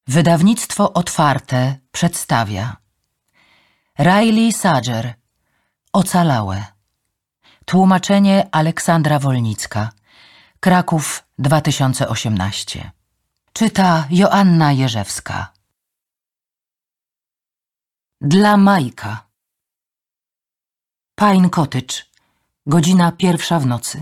Wydawnictwo Otwarte przedstawia Riley Sager Ocalałe. Tłumaczenie Aleksandra Wolnicka. Kraków 2018. Czyta Joanna Jerzewska. Dla Majka. Pine Cottage. Godzina 1 w nocy.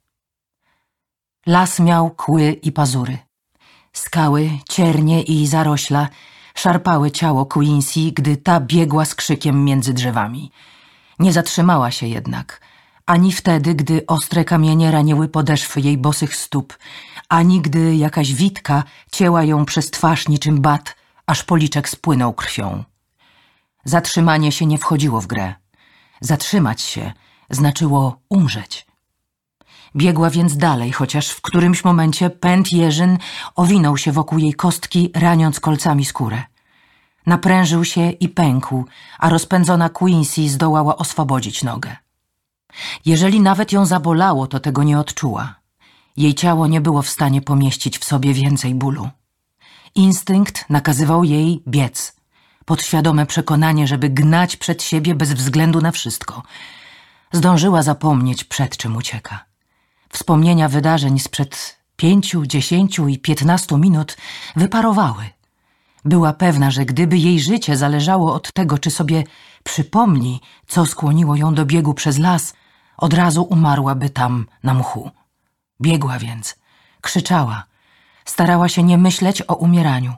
Las miał kły i pazury. Skały, ciernie i zarośla szarpały ciało Quincy, gdy ta biegła z krzykiem między drzewami. Nie zatrzymała się jednak, ani wtedy, gdy ostre kamienie raniły podeszwy jej bosych stóp, ani gdy jakaś witka cięła ją przez twarz niczym bat, aż policzek spłynął krwią. Zatrzymanie się nie wchodziło w grę. Zatrzymać się znaczyło umrzeć. Biegła więc dalej, chociaż w którymś momencie pęd jeżyn owinął się wokół jej kostki, raniąc kolcami skórę. Naprężył się i pękł, a rozpędzona Quincy zdołała oswobodzić nogę. Jeżeli nawet ją zabolało, to tego nie odczuła. Jej ciało nie było w stanie pomieścić w sobie więcej bólu. Instynkt nakazywał jej biec. Podświadome przekonanie, żeby gnać przed siebie bez względu na wszystko. Zdążyła zapomnieć, przed czym ucieka. Wspomnienia wydarzeń sprzed 5, 10 i 15 minut wyparowały. Była pewna, że gdyby jej życie zależało od tego, czy sobie przypomni, co skłoniło ją do biegu przez las, od razu umarłaby tam na mchu. Biegła więc, krzyczała, starała się nie myśleć o umieraniu.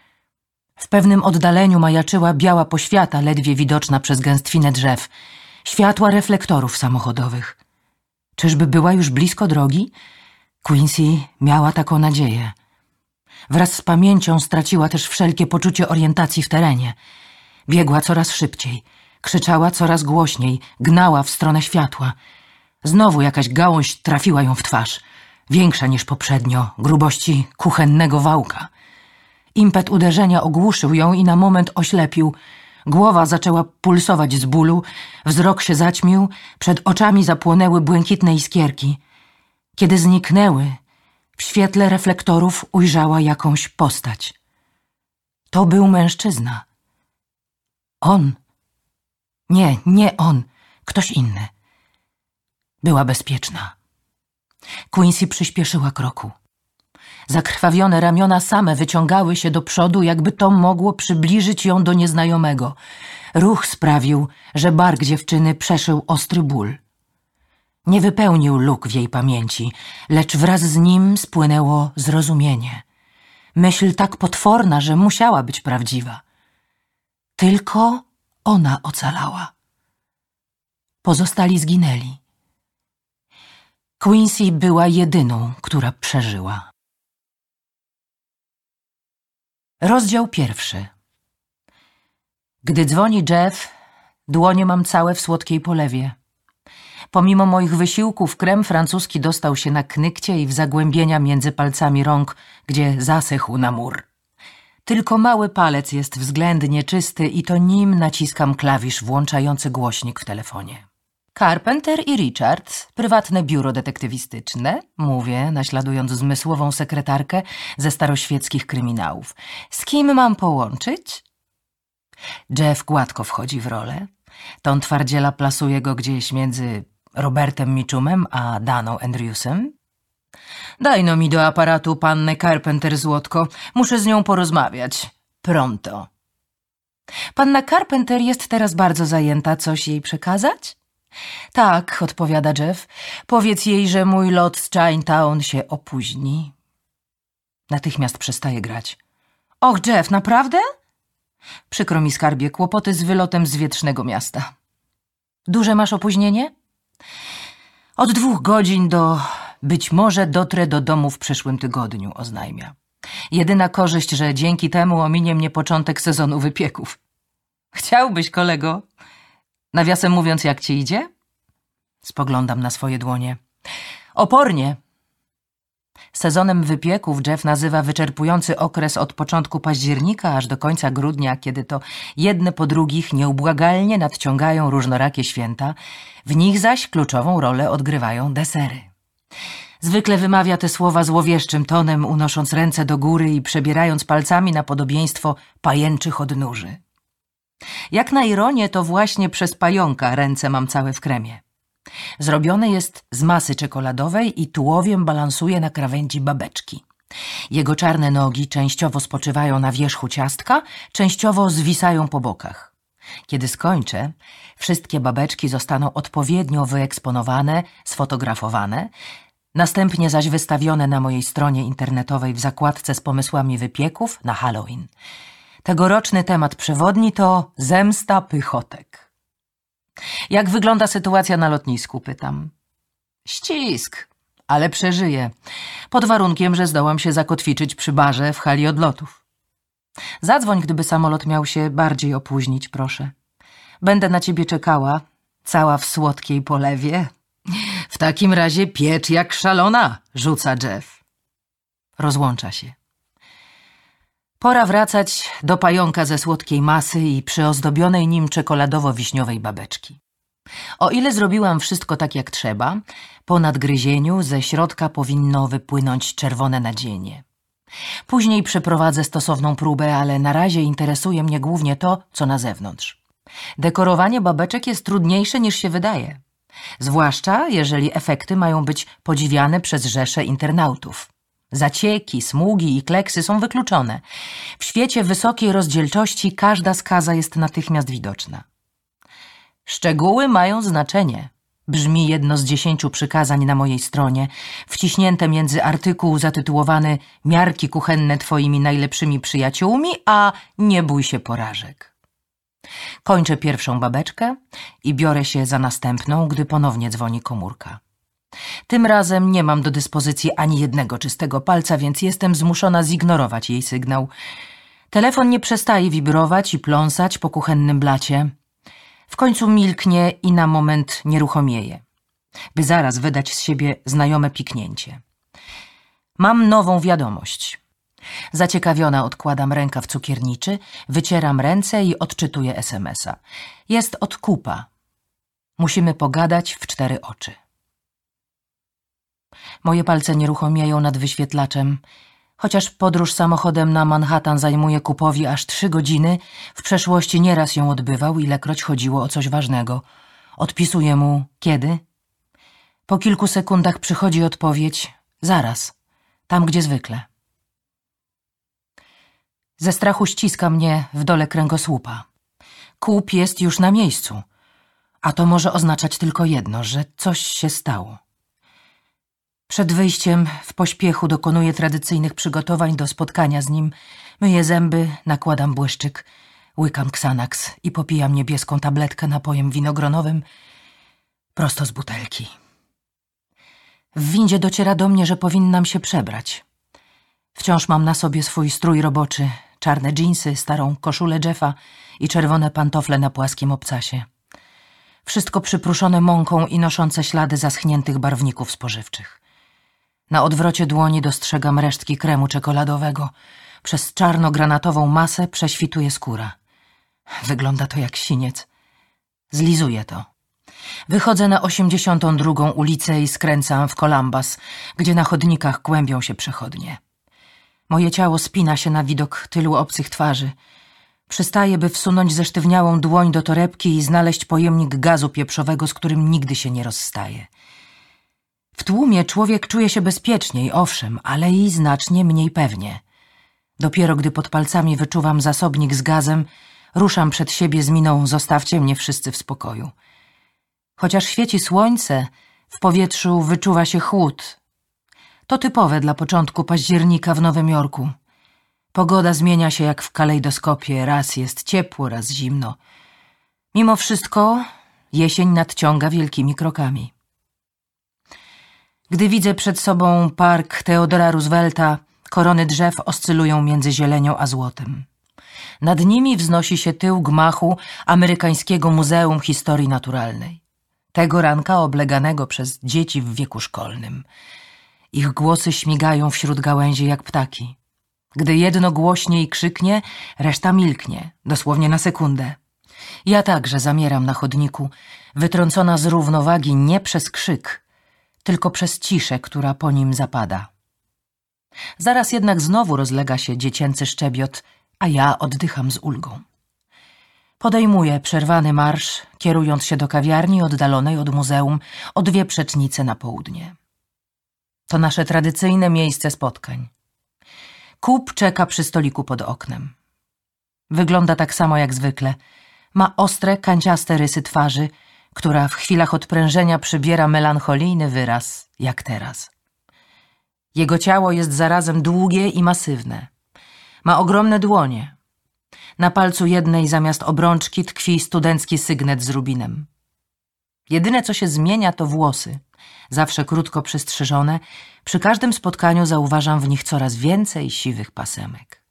W pewnym oddaleniu majaczyła biała poświata, ledwie widoczna przez gęstwinę drzew, światła reflektorów samochodowych. Czyżby była już blisko drogi? Quincy miała taką nadzieję. Wraz z pamięcią straciła też wszelkie poczucie orientacji w terenie. Biegła coraz szybciej, krzyczała coraz głośniej, gnała w stronę światła. Znowu jakaś gałąź trafiła ją w twarz, większa niż poprzednio, grubości kuchennego wałka. Impet uderzenia ogłuszył ją i na moment oślepił. Głowa zaczęła pulsować z bólu, wzrok się zaćmił, przed oczami zapłonęły błękitne iskierki. Kiedy zniknęły, w świetle reflektorów ujrzała jakąś postać. To był mężczyzna. On. Nie on, ktoś inny. Była bezpieczna. Quincy przyspieszyła kroku. Zakrwawione ramiona same wyciągały się do przodu, jakby to mogło przybliżyć ją do nieznajomego. Ruch sprawił, że bark dziewczyny przeszył ostry ból. Nie wypełnił luk w jej pamięci, lecz wraz z nim spłynęło zrozumienie. Myśl tak potworna, że musiała być prawdziwa. Tylko ona ocalała. Pozostali zginęli. Quincy była jedyną, która przeżyła. Rozdział 1. Gdy dzwoni Jeff, dłonie mam całe w słodkiej polewie. Pomimo moich wysiłków krem francuski dostał się na knykcie i w zagłębienia między palcami rąk, gdzie zasechł na mur. Tylko mały palec jest względnie czysty i to nim naciskam klawisz włączający głośnik w telefonie. Carpenter i Richards, prywatne biuro detektywistyczne, mówię, naśladując zmysłową sekretarkę ze staroświeckich kryminałów. Z kim mam połączyć? Jeff gładko wchodzi w rolę. Ton twardziela plasuje go gdzieś między Robertem Mitchumem a Daną Andrewsem. Daj no mi do aparatu pannę Carpenter, złotko. Muszę z nią porozmawiać. Pronto. Panna Carpenter jest teraz bardzo zajęta. Coś jej przekazać? Tak, odpowiada Jeff. Powiedz jej, że mój lot z Chinatown się opóźni. Natychmiast przestaje grać. Och, Jeff, naprawdę? Przykro mi, skarbie, kłopoty z wylotem z wietrznego miasta. Duże masz opóźnienie? Od 2 godzin do... Być może dotrę do domu w przyszłym tygodniu, oznajmia. Jedyna korzyść, że dzięki temu ominie mnie początek sezonu wypieków. Chciałbyś, kolego? Nawiasem mówiąc, jak ci idzie? Spoglądam na swoje dłonie. Opornie. Sezonem wypieków Jeff nazywa wyczerpujący okres od początku października aż do końca grudnia, kiedy to jedne po drugich nieubłagalnie nadciągają różnorakie święta, w nich zaś kluczową rolę odgrywają desery. Zwykle wymawia te słowa złowieszczym tonem, unosząc ręce do góry i przebierając palcami na podobieństwo pajęczych odnóży. Jak na ironię, to właśnie przez pająka ręce mam całe w kremie. Zrobiony jest z masy czekoladowej i tułowiem balansuje na krawędzi babeczki. Jego czarne nogi częściowo spoczywają na wierzchu ciastka, częściowo zwisają po bokach. Kiedy skończę, wszystkie babeczki zostaną odpowiednio wyeksponowane, sfotografowane, następnie zaś wystawione na mojej stronie internetowej w zakładce z pomysłami wypieków na Halloween. Tegoroczny temat przewodni to zemsta pychotek. Jak wygląda sytuacja na lotnisku, pytam. Ścisk, ale przeżyję, pod warunkiem, że zdołam się zakotwiczyć przy barze w hali odlotów. Zadzwoń, gdyby samolot miał się bardziej opóźnić, proszę. Będę na ciebie czekała, cała w słodkiej polewie. W takim razie piecz jak szalona, rzuca Jeff. Rozłącza się. Pora wracać do pająka ze słodkiej masy i przyozdobionej nim czekoladowo-wiśniowej babeczki. O ile zrobiłam wszystko tak jak trzeba, po nadgryzieniu ze środka powinno wypłynąć czerwone nadzienie. Później przeprowadzę stosowną próbę, ale na razie interesuje mnie głównie to, co na zewnątrz. Dekorowanie babeczek jest trudniejsze niż się wydaje. Zwłaszcza jeżeli efekty mają być podziwiane przez rzesze internautów. Zacieki, smugi i kleksy są wykluczone. W świecie wysokiej rozdzielczości każda skaza jest natychmiast widoczna. Szczegóły mają znaczenie. Brzmi jedno z 10 przykazań na mojej stronie, wciśnięte między artykuł zatytułowany „Miarki kuchenne twoimi najlepszymi przyjaciółmi”, a „Nie bój się porażek”. Kończę pierwszą babeczkę i biorę się za następną, gdy ponownie dzwoni komórka. Tym razem nie mam do dyspozycji ani jednego czystego palca, więc jestem zmuszona zignorować jej sygnał. Telefon nie przestaje wibrować i pląsać po kuchennym blacie. W końcu milknie i na moment nieruchomieje, by zaraz wydać z siebie znajome piknięcie. Mam nową wiadomość. Zaciekawiona odkładam rękaw cukierniczy, wycieram ręce i odczytuję SMS-a. Jest od Kupa. Musimy pogadać w 4 oczy. Moje palce nieruchomieją nad wyświetlaczem. Chociaż podróż samochodem na Manhattan zajmuje Kupowi aż 3 godziny, w przeszłości nieraz ją odbywał, ilekroć chodziło o coś ważnego. Odpisuję mu kiedy? Po kilku sekundach przychodzi odpowiedź zaraz, tam gdzie zwykle. Ze strachu ściska mnie w dole kręgosłupa. Kup jest już na miejscu, a to może oznaczać tylko jedno, że coś się stało. Przed wyjściem w pośpiechu dokonuję tradycyjnych przygotowań do spotkania z nim. Myję zęby, nakładam błyszczyk, łykam Xanax i popijam niebieską tabletkę napojem winogronowym prosto z butelki. W windzie dociera do mnie, że powinnam się przebrać. Wciąż mam na sobie swój strój roboczy, czarne dżinsy, starą koszulę Jeffa i czerwone pantofle na płaskim obcasie. Wszystko przypruszone mąką i noszące ślady zaschniętych barwników spożywczych. Na odwrocie dłoni dostrzegam resztki kremu czekoladowego. Przez czarno-granatową masę prześwituje skóra. Wygląda to jak siniec. Zlizuję to. Wychodzę na 82. ulicę i skręcam w Columbus, gdzie na chodnikach kłębią się przechodnie. Moje ciało spina się na widok tylu obcych twarzy. Przystaję, by wsunąć zesztywniałą dłoń do torebki i znaleźć pojemnik gazu pieprzowego, z którym nigdy się nie rozstaje. W tłumie człowiek czuje się bezpieczniej, owszem, ale i znacznie mniej pewnie. Dopiero gdy pod palcami wyczuwam zasobnik z gazem, ruszam przed siebie z miną „zostawcie mnie wszyscy w spokoju”. Chociaż świeci słońce, w powietrzu wyczuwa się chłód. To typowe dla początku października w Nowym Jorku. Pogoda zmienia się jak w kalejdoskopie, raz jest ciepło, raz zimno. Mimo wszystko jesień nadciąga wielkimi krokami. Gdy widzę przed sobą park Theodora Roosevelta, korony drzew oscylują między zielenią a złotem. Nad nimi wznosi się tył gmachu Amerykańskiego Muzeum Historii Naturalnej. Tego ranka obleganego przez dzieci w wieku szkolnym. Ich głosy śmigają wśród gałęzi jak ptaki. Gdy jedno głośniej krzyknie, reszta milknie, dosłownie na sekundę. Ja także zamieram na chodniku, wytrącona z równowagi nie przez krzyk, tylko przez ciszę, która po nim zapada. Zaraz jednak znowu rozlega się dziecięcy szczebiot, a ja oddycham z ulgą. Podejmuję przerwany marsz, kierując się do kawiarni oddalonej od muzeum o 2 przecznice na południe. To nasze tradycyjne miejsce spotkań. Coop czeka przy stoliku pod oknem. Wygląda tak samo jak zwykle. Ma ostre, kanciaste rysy twarzy, która w chwilach odprężenia przybiera melancholijny wyraz, jak teraz. Jego ciało jest zarazem długie i masywne. Ma ogromne dłonie. Na palcu jednej zamiast obrączki tkwi studencki sygnet z rubinem. Jedyne, co się zmienia, to włosy. Zawsze krótko przystrzyżone, przy każdym spotkaniu zauważam w nich coraz więcej siwych pasemek.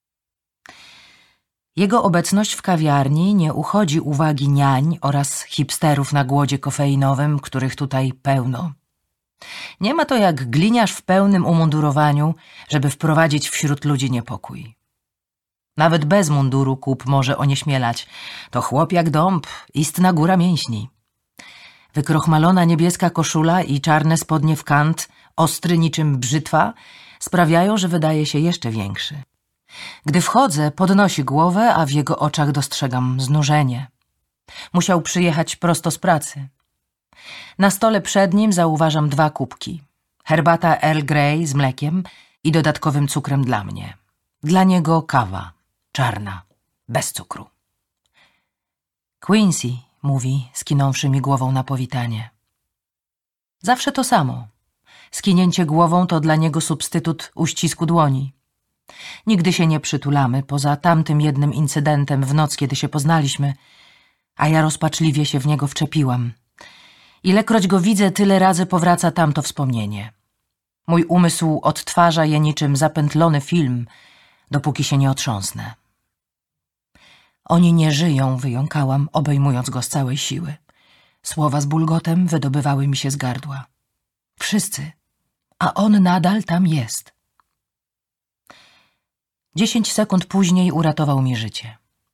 Jego obecność w kawiarni nie uchodzi uwagi niań oraz hipsterów na głodzie kofeinowym, których tutaj pełno. Nie ma to jak gliniarz w pełnym umundurowaniu, żeby wprowadzić wśród ludzi niepokój. Nawet bez munduru Coop może onieśmielać. To chłop jak dąb, istna góra mięśni. Wykrochmalona niebieska koszula i czarne spodnie w kant, ostry niczym brzytwa, sprawiają, że wydaje się jeszcze większy. Gdy wchodzę, podnosi głowę, a w jego oczach dostrzegam znużenie. Musiał przyjechać prosto z pracy. Na stole przed nim zauważam 2 kubki. Herbata Earl Grey z mlekiem i dodatkowym cukrem dla mnie. Dla niego kawa, czarna, bez cukru. Quincy, mówi, skinąwszy mi głową na powitanie. Zawsze to samo. Skinięcie głową to dla niego substytut uścisku dłoni. Nigdy się nie przytulamy, poza tamtym jednym incydentem w noc, kiedy się poznaliśmy, a ja rozpaczliwie się w niego wczepiłam. Ilekroć go widzę, tyle razy powraca tamto wspomnienie. Mój umysł odtwarza je niczym zapętlony film, dopóki się nie otrząsnę. Oni nie żyją, wyjąkałam, obejmując go z całej siły. Słowa z bulgotem wydobywały mi się z gardła. Wszyscy, a on nadal tam jest. 10 sekund później uratował mi życie.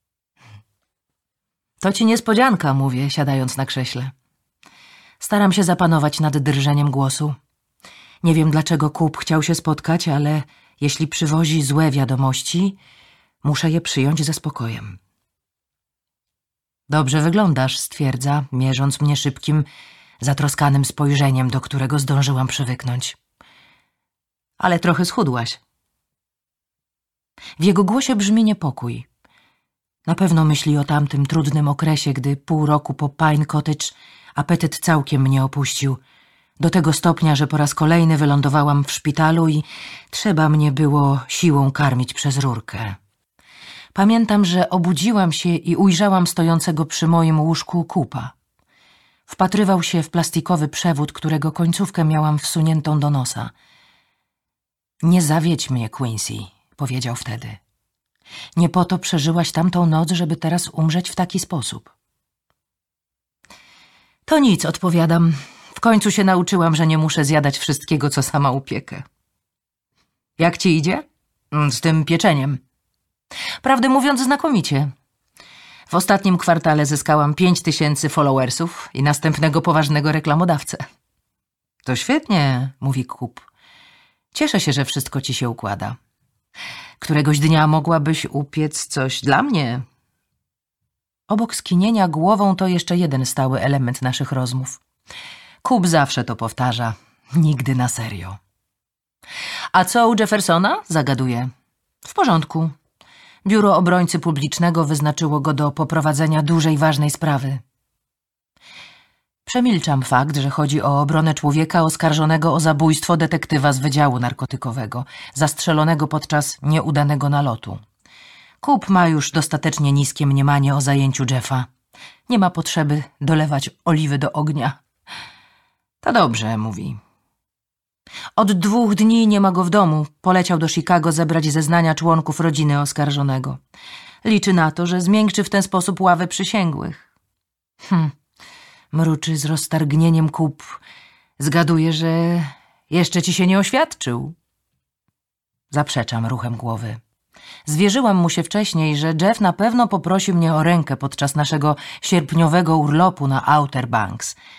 To ci niespodzianka, mówię, siadając na krześle. Staram się zapanować nad drżeniem głosu. Nie wiem, dlaczego Coop chciał się spotkać, ale jeśli przywozi złe wiadomości, muszę je przyjąć ze spokojem. Dobrze wyglądasz, stwierdza, mierząc mnie szybkim, zatroskanym spojrzeniem, do którego zdążyłam przywyknąć. Ale trochę schudłaś. W jego głosie brzmi niepokój. Na pewno myśli o tamtym trudnym okresie, gdy pół roku po Pine Cottage apetyt całkiem mnie opuścił. Do tego stopnia, że po raz kolejny wylądowałam w szpitalu i trzeba mnie było siłą karmić przez rurkę. Pamiętam, że obudziłam się i ujrzałam stojącego przy moim łóżku Coopa. Wpatrywał się w plastikowy przewód, którego końcówkę miałam wsuniętą do nosa. Nie zawiedź mnie, Quincy, powiedział wtedy. Nie po to przeżyłaś tamtą noc, żeby teraz umrzeć w taki sposób. To nic, odpowiadam. W końcu się nauczyłam, że nie muszę zjadać wszystkiego, co sama upiekę. Jak ci idzie? Z tym pieczeniem. Prawdę mówiąc, znakomicie. W ostatnim kwartale zyskałam 5000 followersów i następnego poważnego reklamodawcę. To świetnie, mówi Coop. Cieszę się, że wszystko ci się układa. Któregoś dnia mogłabyś upiec coś dla mnie. Obok skinienia głową to jeszcze jeden stały element naszych rozmów. Coop zawsze to powtarza. Nigdy na serio. A co u Jeffersona? Zagaduje. W porządku. Biuro Obrońcy Publicznego wyznaczyło go do poprowadzenia dużej, ważnej sprawy. Przemilczam fakt, że chodzi o obronę człowieka oskarżonego o zabójstwo detektywa z Wydziału Narkotykowego, zastrzelonego podczas nieudanego nalotu. Coop ma już dostatecznie niskie mniemanie o zajęciu Jeffa. Nie ma potrzeby dolewać oliwy do ognia. To dobrze, mówi. Od 2 dni nie ma go w domu. Poleciał do Chicago zebrać zeznania członków rodziny oskarżonego. Liczy na to, że zmiękczy w ten sposób ławę przysięgłych. Mruczy z roztargnieniem Coop. Zgaduje, że jeszcze ci się nie oświadczył. Zaprzeczam ruchem głowy. Zwierzyłam mu się wcześniej, że Jeff na pewno poprosi mnie o rękę podczas naszego sierpniowego urlopu na Outer Banks.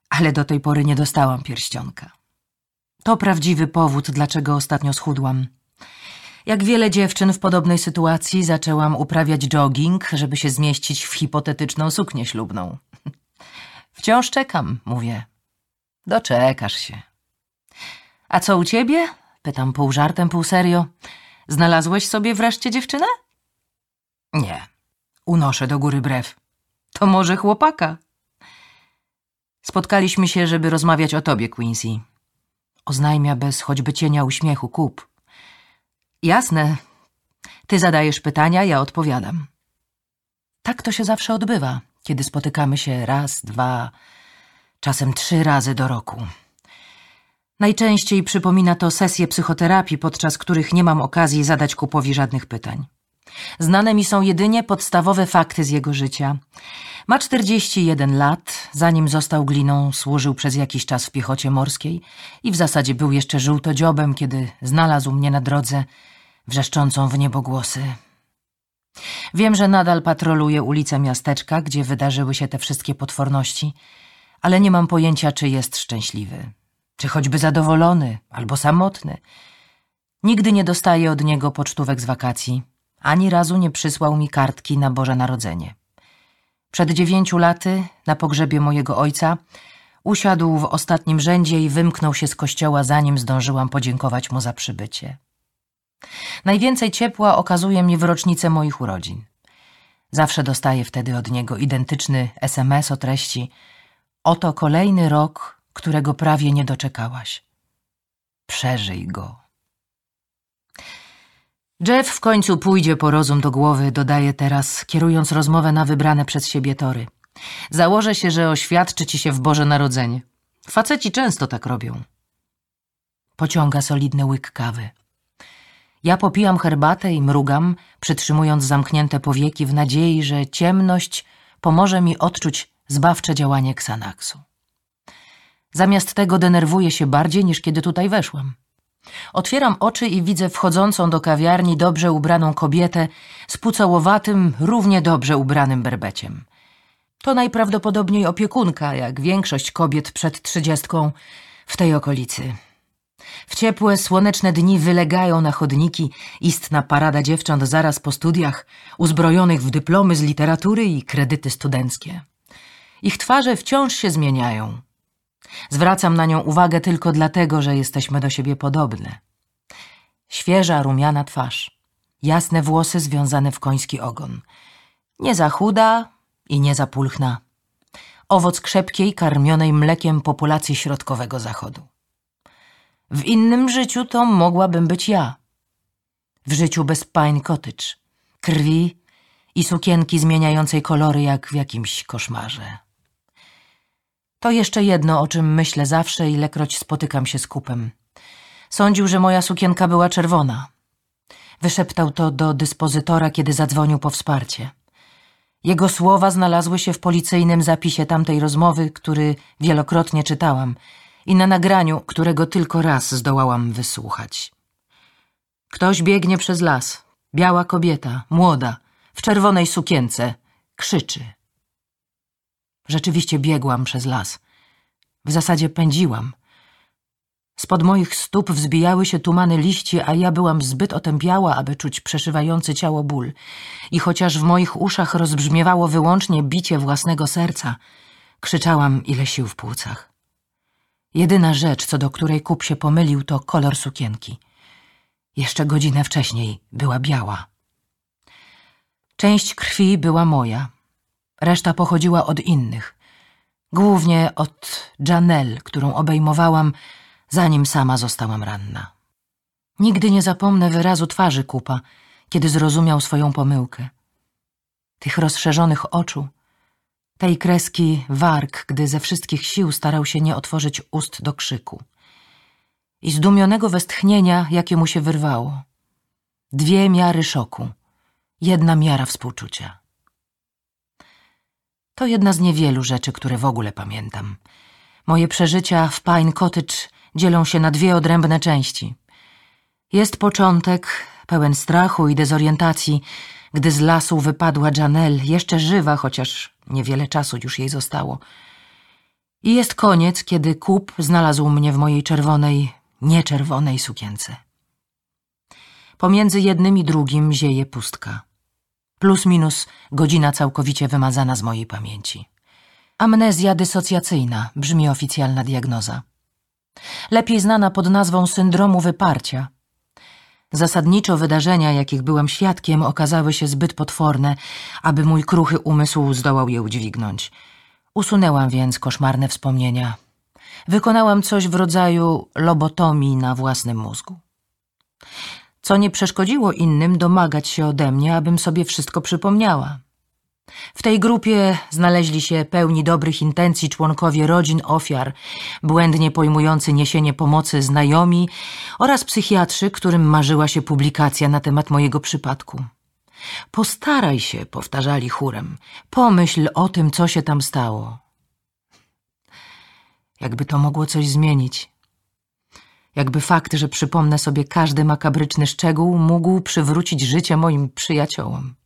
ale do tej pory nie dostałam pierścionka. To prawdziwy powód, dlaczego ostatnio schudłam. Jak wiele dziewczyn w podobnej sytuacji zaczęłam uprawiać jogging, żeby się zmieścić w hipotetyczną suknię ślubną. Wciąż czekam, mówię. Doczekasz się. A co u ciebie? Pytam pół żartem, pół serio. Znalazłeś sobie wreszcie dziewczynę? Nie. Unoszę do góry brew. To może chłopaka? Spotkaliśmy się, żeby rozmawiać o tobie, Quincy. Oznajmia bez choćby cienia uśmiechu Coop. Jasne. Ty zadajesz pytania, ja odpowiadam. Tak to się zawsze odbywa, kiedy spotykamy się raz, 2, czasem 3 razy do roku. Najczęściej przypomina to sesje psychoterapii, podczas których nie mam okazji zadać Coopowi żadnych pytań. Znane mi są jedynie podstawowe fakty z jego życia. Ma 41 lat, zanim został gliną, służył przez jakiś czas w piechocie morskiej i w zasadzie był jeszcze żółtodziobem, kiedy znalazł mnie na drodze, wrzeszczącą w niebogłosy. Wiem, że nadal patroluje ulice miasteczka, gdzie wydarzyły się te wszystkie potworności, ale nie mam pojęcia, czy jest szczęśliwy, czy choćby zadowolony albo samotny. Nigdy nie dostaję od niego pocztówek z wakacji. Ani razu nie przysłał mi kartki na Boże Narodzenie. Przed 9 laty, na pogrzebie mojego ojca, usiadł w ostatnim rzędzie i wymknął się z kościoła, zanim zdążyłam podziękować mu za przybycie. Najwięcej ciepła okazuje mi w rocznicę moich urodzin. Zawsze dostaję wtedy od niego identyczny SMS o treści: oto kolejny rok, którego prawie nie doczekałaś. Przeżyj go. Jeff w końcu pójdzie po rozum do głowy, dodaje teraz, kierując rozmowę na wybrane przez siebie tory. Założę się, że oświadczy ci się w Boże Narodzenie. Faceci często tak robią. Pociąga solidny łyk kawy. Ja popijam herbatę i mrugam, przytrzymując zamknięte powieki w nadziei, że ciemność pomoże mi odczuć zbawcze działanie Xanaxu. Zamiast tego denerwuję się bardziej, niż kiedy tutaj weszłam. Otwieram oczy i widzę wchodzącą do kawiarni dobrze ubraną kobietę z pucołowatym, równie dobrze ubranym berbeciem. To najprawdopodobniej opiekunka, jak większość kobiet przed 30 w tej okolicy. W ciepłe, słoneczne dni wylegają na chodniki istna parada dziewcząt zaraz po studiach, uzbrojonych w dyplomy z literatury i kredyty studenckie. Ich twarze wciąż się zmieniają. Zwracam na nią uwagę tylko dlatego, że jesteśmy do siebie podobne. Świeża, rumiana twarz, jasne włosy związane w koński ogon. Nie za chuda i nie za pulchna. Owoc krzepkiej, karmionej mlekiem populacji środkowego zachodu. W innym życiu to mogłabym być ja. W życiu bez Pine Cottage, krwi i sukienki zmieniającej kolory jak w jakimś koszmarze. To jeszcze jedno, o czym myślę zawsze, ilekroć spotykam się z Coopem. Sądził, że moja sukienka była czerwona. Wyszeptał to do dyspozytora, kiedy zadzwonił po wsparcie. Jego słowa znalazły się w policyjnym zapisie tamtej rozmowy, który wielokrotnie czytałam, i na nagraniu, którego tylko raz zdołałam wysłuchać. Ktoś biegnie przez las. Biała kobieta, młoda, w czerwonej sukience. Krzyczy. Rzeczywiście biegłam przez las. W zasadzie pędziłam. Spod moich stóp wzbijały się tumany liści, a ja byłam zbyt otępiała, aby czuć przeszywający ciało ból. I chociaż w moich uszach rozbrzmiewało wyłącznie bicie własnego serca, krzyczałam, ile sił w płucach. Jedyna rzecz, co do której Coop się pomylił, to kolor sukienki. Jeszcze godzinę wcześniej była biała. Część krwi była moja. Reszta pochodziła od innych. Głównie od Janelle, którą obejmowałam, zanim sama zostałam ranna. Nigdy nie zapomnę wyrazu twarzy Coopa, kiedy zrozumiał swoją pomyłkę. Tych rozszerzonych oczu, tej kreski warg, gdy ze wszystkich sił starał się nie otworzyć ust do krzyku. I zdumionego westchnienia, jakie mu się wyrwało. 2 miary szoku, 1 miara współczucia. To jedna z niewielu rzeczy, które w ogóle pamiętam. Moje przeżycia w Pine Cottage dzielą się na 2 odrębne części. Jest początek, pełen strachu i dezorientacji, gdy z lasu wypadła Janelle, jeszcze żywa, chociaż niewiele czasu już jej zostało. I jest koniec, kiedy Kup znalazł mnie w mojej czerwonej, nieczerwonej sukience. Pomiędzy jednym i drugim zieje pustka. Plus minus godzina całkowicie wymazana z mojej pamięci. Amnezja dysocjacyjna brzmi oficjalna diagnoza. Lepiej znana pod nazwą syndromu wyparcia. Zasadniczo wydarzenia, jakich byłem świadkiem, okazały się zbyt potworne, aby mój kruchy umysł zdołał je udźwignąć. Usunęłam więc koszmarne wspomnienia. Wykonałam coś w rodzaju lobotomii na własnym mózgu. Co nie przeszkodziło innym domagać się ode mnie, abym sobie wszystko przypomniała. W tej grupie znaleźli się pełni dobrych intencji członkowie rodzin ofiar, błędnie pojmujący niesienie pomocy znajomi oraz psychiatrzy, którym marzyła się publikacja na temat mojego przypadku. Postaraj się, powtarzali chórem, pomyśl o tym, co się tam stało. Jakby to mogło coś zmienić. Jakby fakt, że przypomnę sobie każdy makabryczny szczegół, mógł przywrócić życie moim przyjaciołom.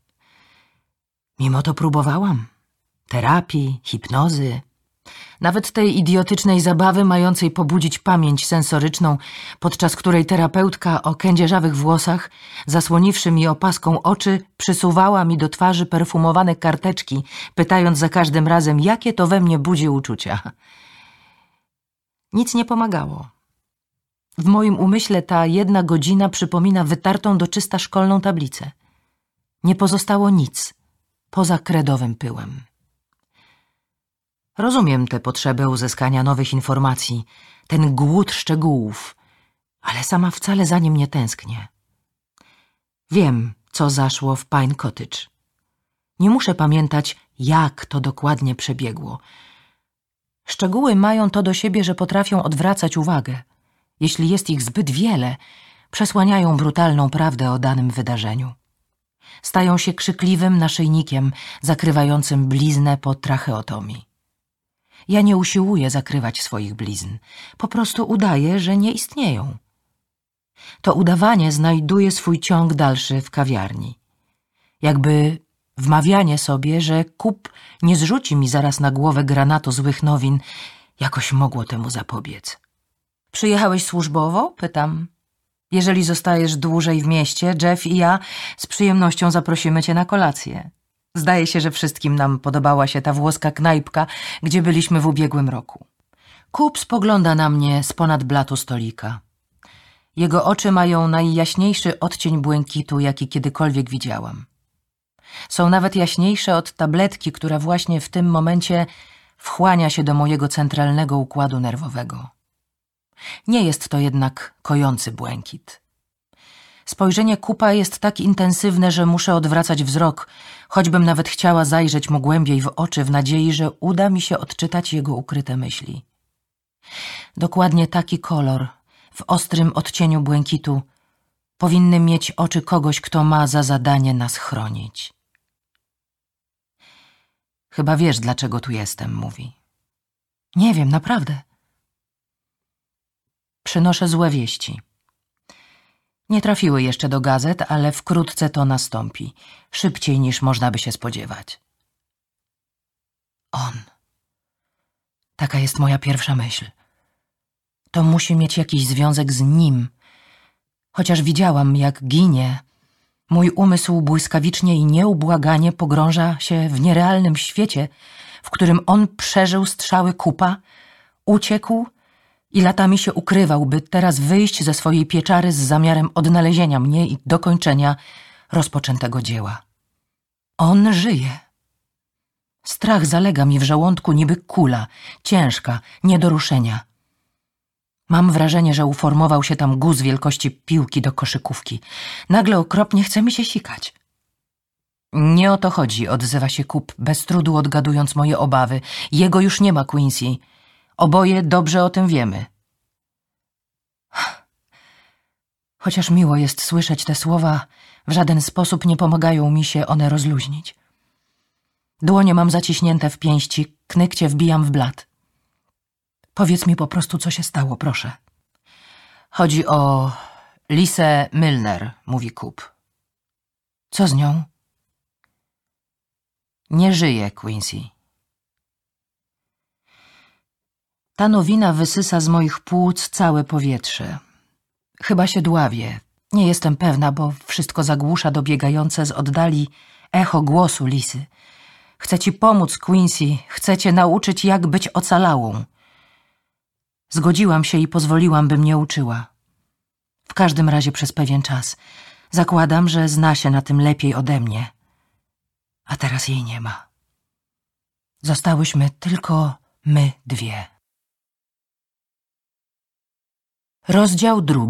Mimo to próbowałam. Terapii, hipnozy, nawet tej idiotycznej zabawy mającej pobudzić pamięć sensoryczną, podczas której terapeutka o kędzierzawych włosach, zasłoniwszy mi opaską oczy, przysuwała mi do twarzy perfumowane karteczki, pytając za każdym razem, jakie to we mnie budzi uczucia. Nic nie pomagało. W moim umyśle ta 1 godzina przypomina wytartą do czysta szkolną tablicę. Nie pozostało nic poza kredowym pyłem. Rozumiem tę potrzebę uzyskania nowych informacji, ten głód szczegółów, ale sama wcale za nim nie tęsknię. Wiem, co zaszło w Pine Cottage. Nie muszę pamiętać, jak to dokładnie przebiegło. Szczegóły mają to do siebie, że potrafią odwracać uwagę. Jeśli jest ich zbyt wiele, przesłaniają brutalną prawdę o danym wydarzeniu. Stają się krzykliwym naszyjnikiem zakrywającym bliznę po tracheotomii. Ja nie usiłuję zakrywać swoich blizn, po prostu udaję, że nie istnieją. To udawanie znajduje swój ciąg dalszy w kawiarni. Jakby wmawianie sobie, że Kup nie zrzuci mi zaraz na głowę granatu złych nowin, jakoś mogło temu zapobiec. Przyjechałeś służbowo? Pytam. Jeżeli zostajesz dłużej w mieście, Jeff i ja z przyjemnością zaprosimy cię na kolację. Zdaje się, że wszystkim nam podobała się ta włoska knajpka, gdzie byliśmy w ubiegłym roku. Kup spogląda na mnie z ponad blatu stolika. Jego oczy mają najjaśniejszy odcień błękitu, jaki kiedykolwiek widziałam. Są nawet jaśniejsze od tabletki, która właśnie w tym momencie wchłania się do mojego centralnego układu nerwowego. Nie jest to jednak kojący błękit. Spojrzenie Kupa jest tak intensywne, że muszę odwracać wzrok, choćbym nawet chciała zajrzeć mu głębiej w oczy w nadziei, że uda mi się odczytać jego ukryte myśli. Dokładnie taki kolor, w ostrym odcieniu błękitu, powinny mieć oczy kogoś, kto ma za zadanie nas chronić. Chyba wiesz, dlaczego tu jestem, mówi. Nie wiem, naprawdę. Przynoszę złe wieści. Nie trafiły jeszcze do gazet, ale wkrótce to nastąpi. Szybciej niż można by się spodziewać. On. Taka jest moja pierwsza myśl. To musi mieć jakiś związek z nim. Chociaż widziałam, jak ginie, mój umysł błyskawicznie i nieubłaganie pogrąża się w nierealnym świecie, w którym on przeżył strzały Kupa, uciekł i latami się ukrywał, by teraz wyjść ze swojej pieczary z zamiarem odnalezienia mnie i dokończenia rozpoczętego dzieła. On żyje. Strach zalega mi w żołądku niby kula, ciężka, nie do ruszenia. Mam wrażenie, że uformował się tam guz wielkości piłki do koszykówki. Nagle okropnie chce mi się sikać. Nie o to chodzi, odzywa się Kup, bez trudu odgadując moje obawy. Jego już nie ma, Quincy. Oboje dobrze o tym wiemy. Chociaż miło jest słyszeć te słowa, w żaden sposób nie pomagają mi się one rozluźnić. Dłonie mam zaciśnięte w pięści, knykcie wbijam w blat. Powiedz mi po prostu, co się stało, proszę. Chodzi o Lisę Milner, mówi Kup. Co z nią? Nie żyje, Quincy. Ta nowina wysysa z moich płuc całe powietrze. Chyba się dławię. Nie jestem pewna, bo wszystko zagłusza dobiegające z oddali echo głosu Lisy. Chcę ci pomóc, Quincy. Chcę cię nauczyć, jak być ocalałą. Zgodziłam się i pozwoliłam, by mnie uczyła. W każdym razie przez pewien czas. Zakładam, że zna się na tym lepiej ode mnie. A teraz jej nie ma. Zostałyśmy tylko my dwie. Rozdział 2.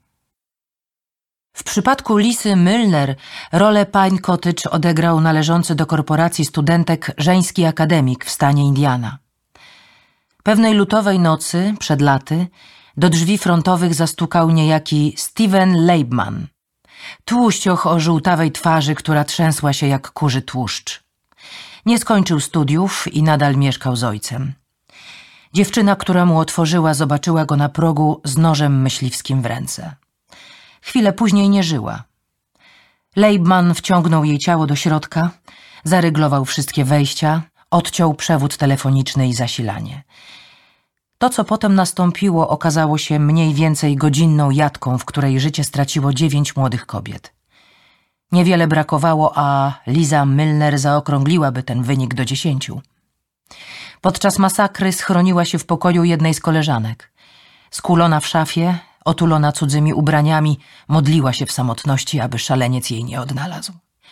W przypadku Lisy Milner rolę Pine Cottage odegrał należący do korporacji studentek żeński akademik w stanie Indiana. Pewnej lutowej nocy, przed laty, do drzwi frontowych zastukał niejaki Steven Leibman. Tłuścioch o żółtawej twarzy, która trzęsła się jak kurzy tłuszcz. Nie skończył studiów i nadal mieszkał z ojcem. Dziewczyna, która mu otworzyła, zobaczyła go na progu z nożem myśliwskim w ręce. Chwilę później nie żyła. Leibman wciągnął jej ciało do środka, zaryglował wszystkie wejścia, odciął przewód telefoniczny i zasilanie. To, co potem nastąpiło, okazało się mniej więcej godzinną jatką, w której życie straciło 9 młodych kobiet. Niewiele brakowało, a Liza Milner zaokrągliłaby ten wynik do 10. Podczas masakry schroniła się w pokoju jednej z koleżanek. Skulona w szafie, otulona cudzymi ubraniami, modliła się w samotności, aby szaleniec jej nie odnalazł.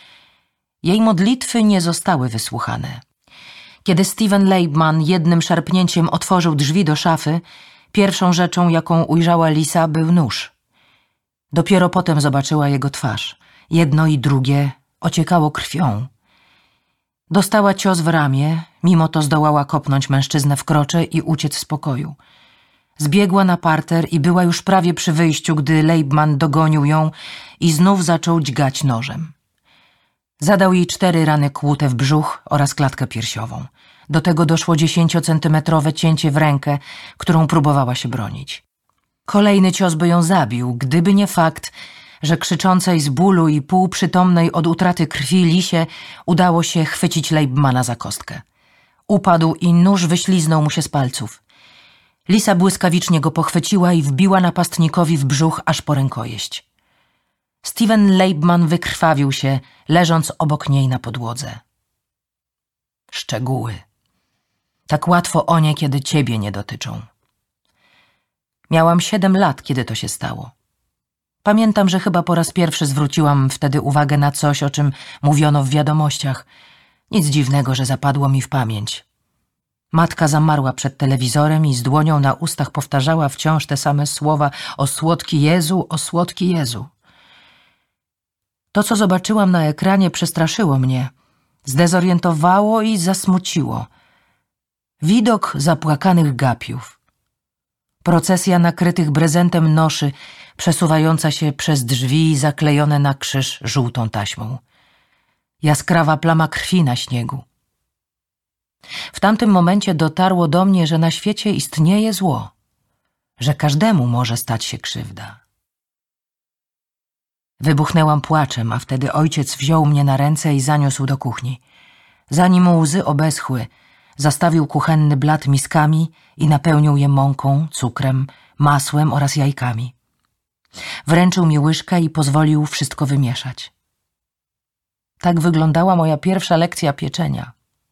Jej modlitwy nie zostały wysłuchane. Kiedy Steven Leibman jednym szarpnięciem otworzył drzwi do szafy, pierwszą rzeczą, jaką ujrzała Lisa, był nóż. Dopiero potem zobaczyła jego twarz. Jedno i drugie ociekało krwią. Dostała cios w ramię, mimo to zdołała kopnąć mężczyznę w krocze i uciec z pokoju. Zbiegła na parter i była już prawie przy wyjściu, gdy Leibman dogonił ją i znów zaczął dźgać nożem. Zadał jej 4 rany kłute w brzuch oraz klatkę piersiową. Do tego doszło 10-centymetrowe cięcie w rękę, którą próbowała się bronić. Kolejny cios by ją zabił, gdyby nie fakt, że krzyczącej z bólu i półprzytomnej od utraty krwi Lisie udało się chwycić Leibmana za kostkę. Upadł i nóż wyśliznął mu się z palców. Lisa błyskawicznie go pochwyciła i wbiła napastnikowi w brzuch aż po rękojeść. Steven Leibman wykrwawił się, leżąc obok niej na podłodze. Szczegóły. Tak łatwo o nie, kiedy ciebie nie dotyczą. Miałam 7 lat, kiedy to się stało. Pamiętam, że chyba po raz pierwszy zwróciłam wtedy uwagę na coś, o czym mówiono w wiadomościach. Nic dziwnego, że zapadło mi w pamięć. Matka zamarła przed telewizorem i z dłonią na ustach powtarzała wciąż te same słowa: o słodki Jezu, o słodki Jezu. To, co zobaczyłam na ekranie, przestraszyło mnie, zdezorientowało i zasmuciło. Widok zapłakanych gapiów. Procesja nakrytych brezentem noszy, przesuwająca się przez drzwi zaklejone na krzyż żółtą taśmą. Jaskrawa plama krwi na śniegu. W tamtym momencie dotarło do mnie, że na świecie istnieje zło, że każdemu może stać się krzywda. Wybuchnęłam płaczem, a wtedy ojciec wziął mnie na ręce i zaniósł do kuchni. Zanim łzy obeschły, zastawił kuchenny blat miskami i napełnił je mąką, cukrem, masłem oraz jajkami. Wręczył mi łyżkę i pozwolił wszystko wymieszać. Tak wyglądała moja pierwsza lekcja pieczenia.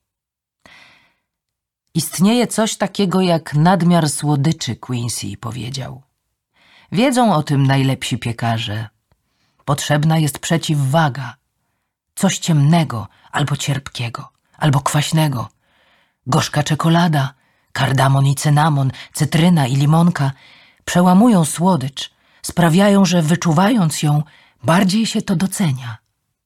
Istnieje coś takiego jak nadmiar słodyczy, Quincy powiedział. Wiedzą o tym najlepsi piekarze. Potrzebna jest przeciwwaga. Coś ciemnego, albo cierpkiego, albo kwaśnego. Gorzka czekolada, kardamon i cynamon, cytryna i limonka przełamują słodycz, sprawiają, że wyczuwając ją, bardziej się to docenia.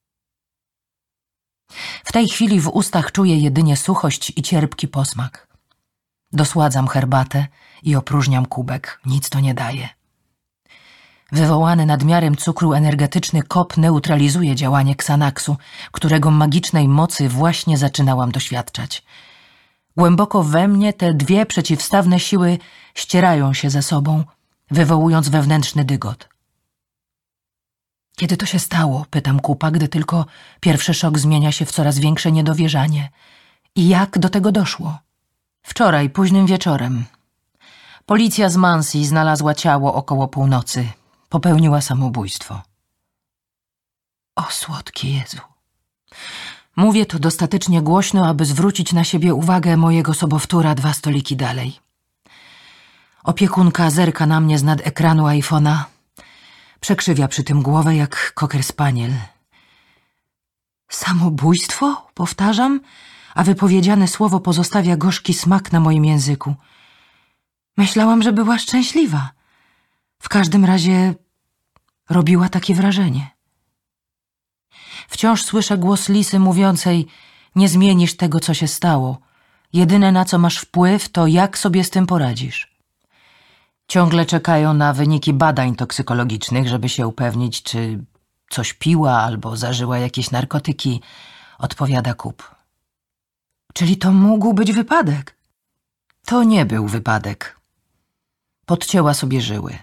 W tej chwili w ustach czuję jedynie suchość i cierpki posmak. Dosładzam herbatę i opróżniam kubek. Nic to nie daje. Wywołany nadmiarem cukru energetyczny kop neutralizuje działanie Xanaxu, którego magicznej mocy właśnie zaczynałam doświadczać. Głęboko we mnie te 2 przeciwstawne siły ścierają się ze sobą, wywołując wewnętrzny dygot. Kiedy to się stało? Pytam Kupa, gdy tylko pierwszy szok zmienia się w coraz większe niedowierzanie. I jak do tego doszło? Wczoraj, późnym wieczorem. Policja z Mansi znalazła ciało około północy. Popełniła samobójstwo. O słodki Jezu. Mówię to dostatecznie głośno, aby zwrócić na siebie uwagę mojego sobowtóra 2 stoliki dalej. Opiekunka zerka na mnie z nad ekranu iPhone'a. Przekrzywia przy tym głowę jak cocker spaniel. Samobójstwo? Powtarzam, a wypowiedziane słowo pozostawia gorzki smak na moim języku. Myślałam, że była szczęśliwa. W każdym razie robiła takie wrażenie. Wciąż słyszę głos Lisy mówiącej: nie zmienisz tego, co się stało. Jedyne, na co masz wpływ, to jak sobie z tym poradzisz. Ciągle czekają na wyniki badań toksykologicznych, żeby się upewnić, czy coś piła albo zażyła jakieś narkotyki, odpowiada Kup. Czyli to mógł być wypadek? To nie był wypadek. Podcięła sobie żyły.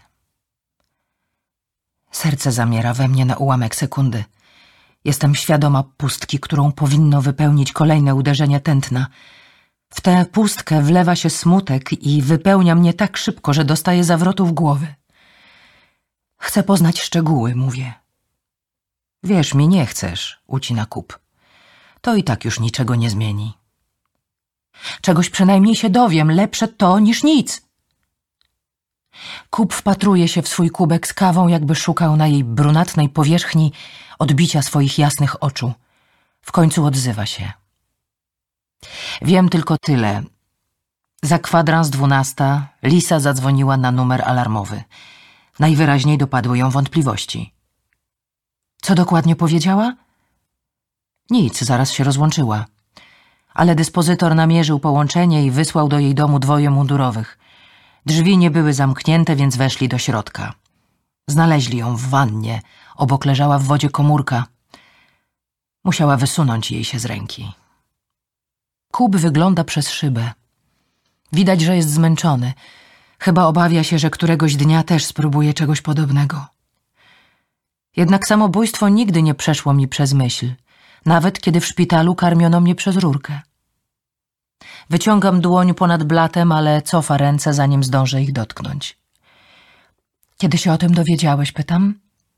Serce zamiera we mnie na ułamek sekundy. Jestem świadoma pustki, którą powinno wypełnić kolejne uderzenie tętna. W tę pustkę wlewa się smutek i wypełnia mnie tak szybko, że dostaję zawrotów głowy. Chcę poznać szczegóły, mówię. Wierz mi, nie chcesz, ucina Kup. To i tak już niczego nie zmieni. Czegoś przynajmniej się dowiem, lepsze to niż nic. Kup wpatruje się w swój kubek z kawą, jakby szukał na jej brunatnej powierzchni odbicia swoich jasnych oczu. W końcu odzywa się. Wiem tylko tyle. Za 11:15 Lisa zadzwoniła na numer alarmowy. Najwyraźniej dopadły ją wątpliwości. Co dokładnie powiedziała? Nic, zaraz się rozłączyła. Ale dyspozytor namierzył połączenie i wysłał do jej domu 2 mundurowych. Drzwi nie były zamknięte, więc weszli do środka. Znaleźli ją w wannie. Obok leżała w wodzie komórka. Musiała wysunąć jej się z ręki. Kup wygląda przez szybę. Widać, że jest zmęczony. Chyba obawia się, że któregoś dnia też spróbuje czegoś podobnego. Jednak samobójstwo nigdy nie przeszło mi przez myśl, nawet kiedy w szpitalu karmiono mnie przez rurkę. Wyciągam dłoń ponad blatem, ale cofa ręce, zanim zdążę ich dotknąć. Kiedy się o tym dowiedziałeś, pytam?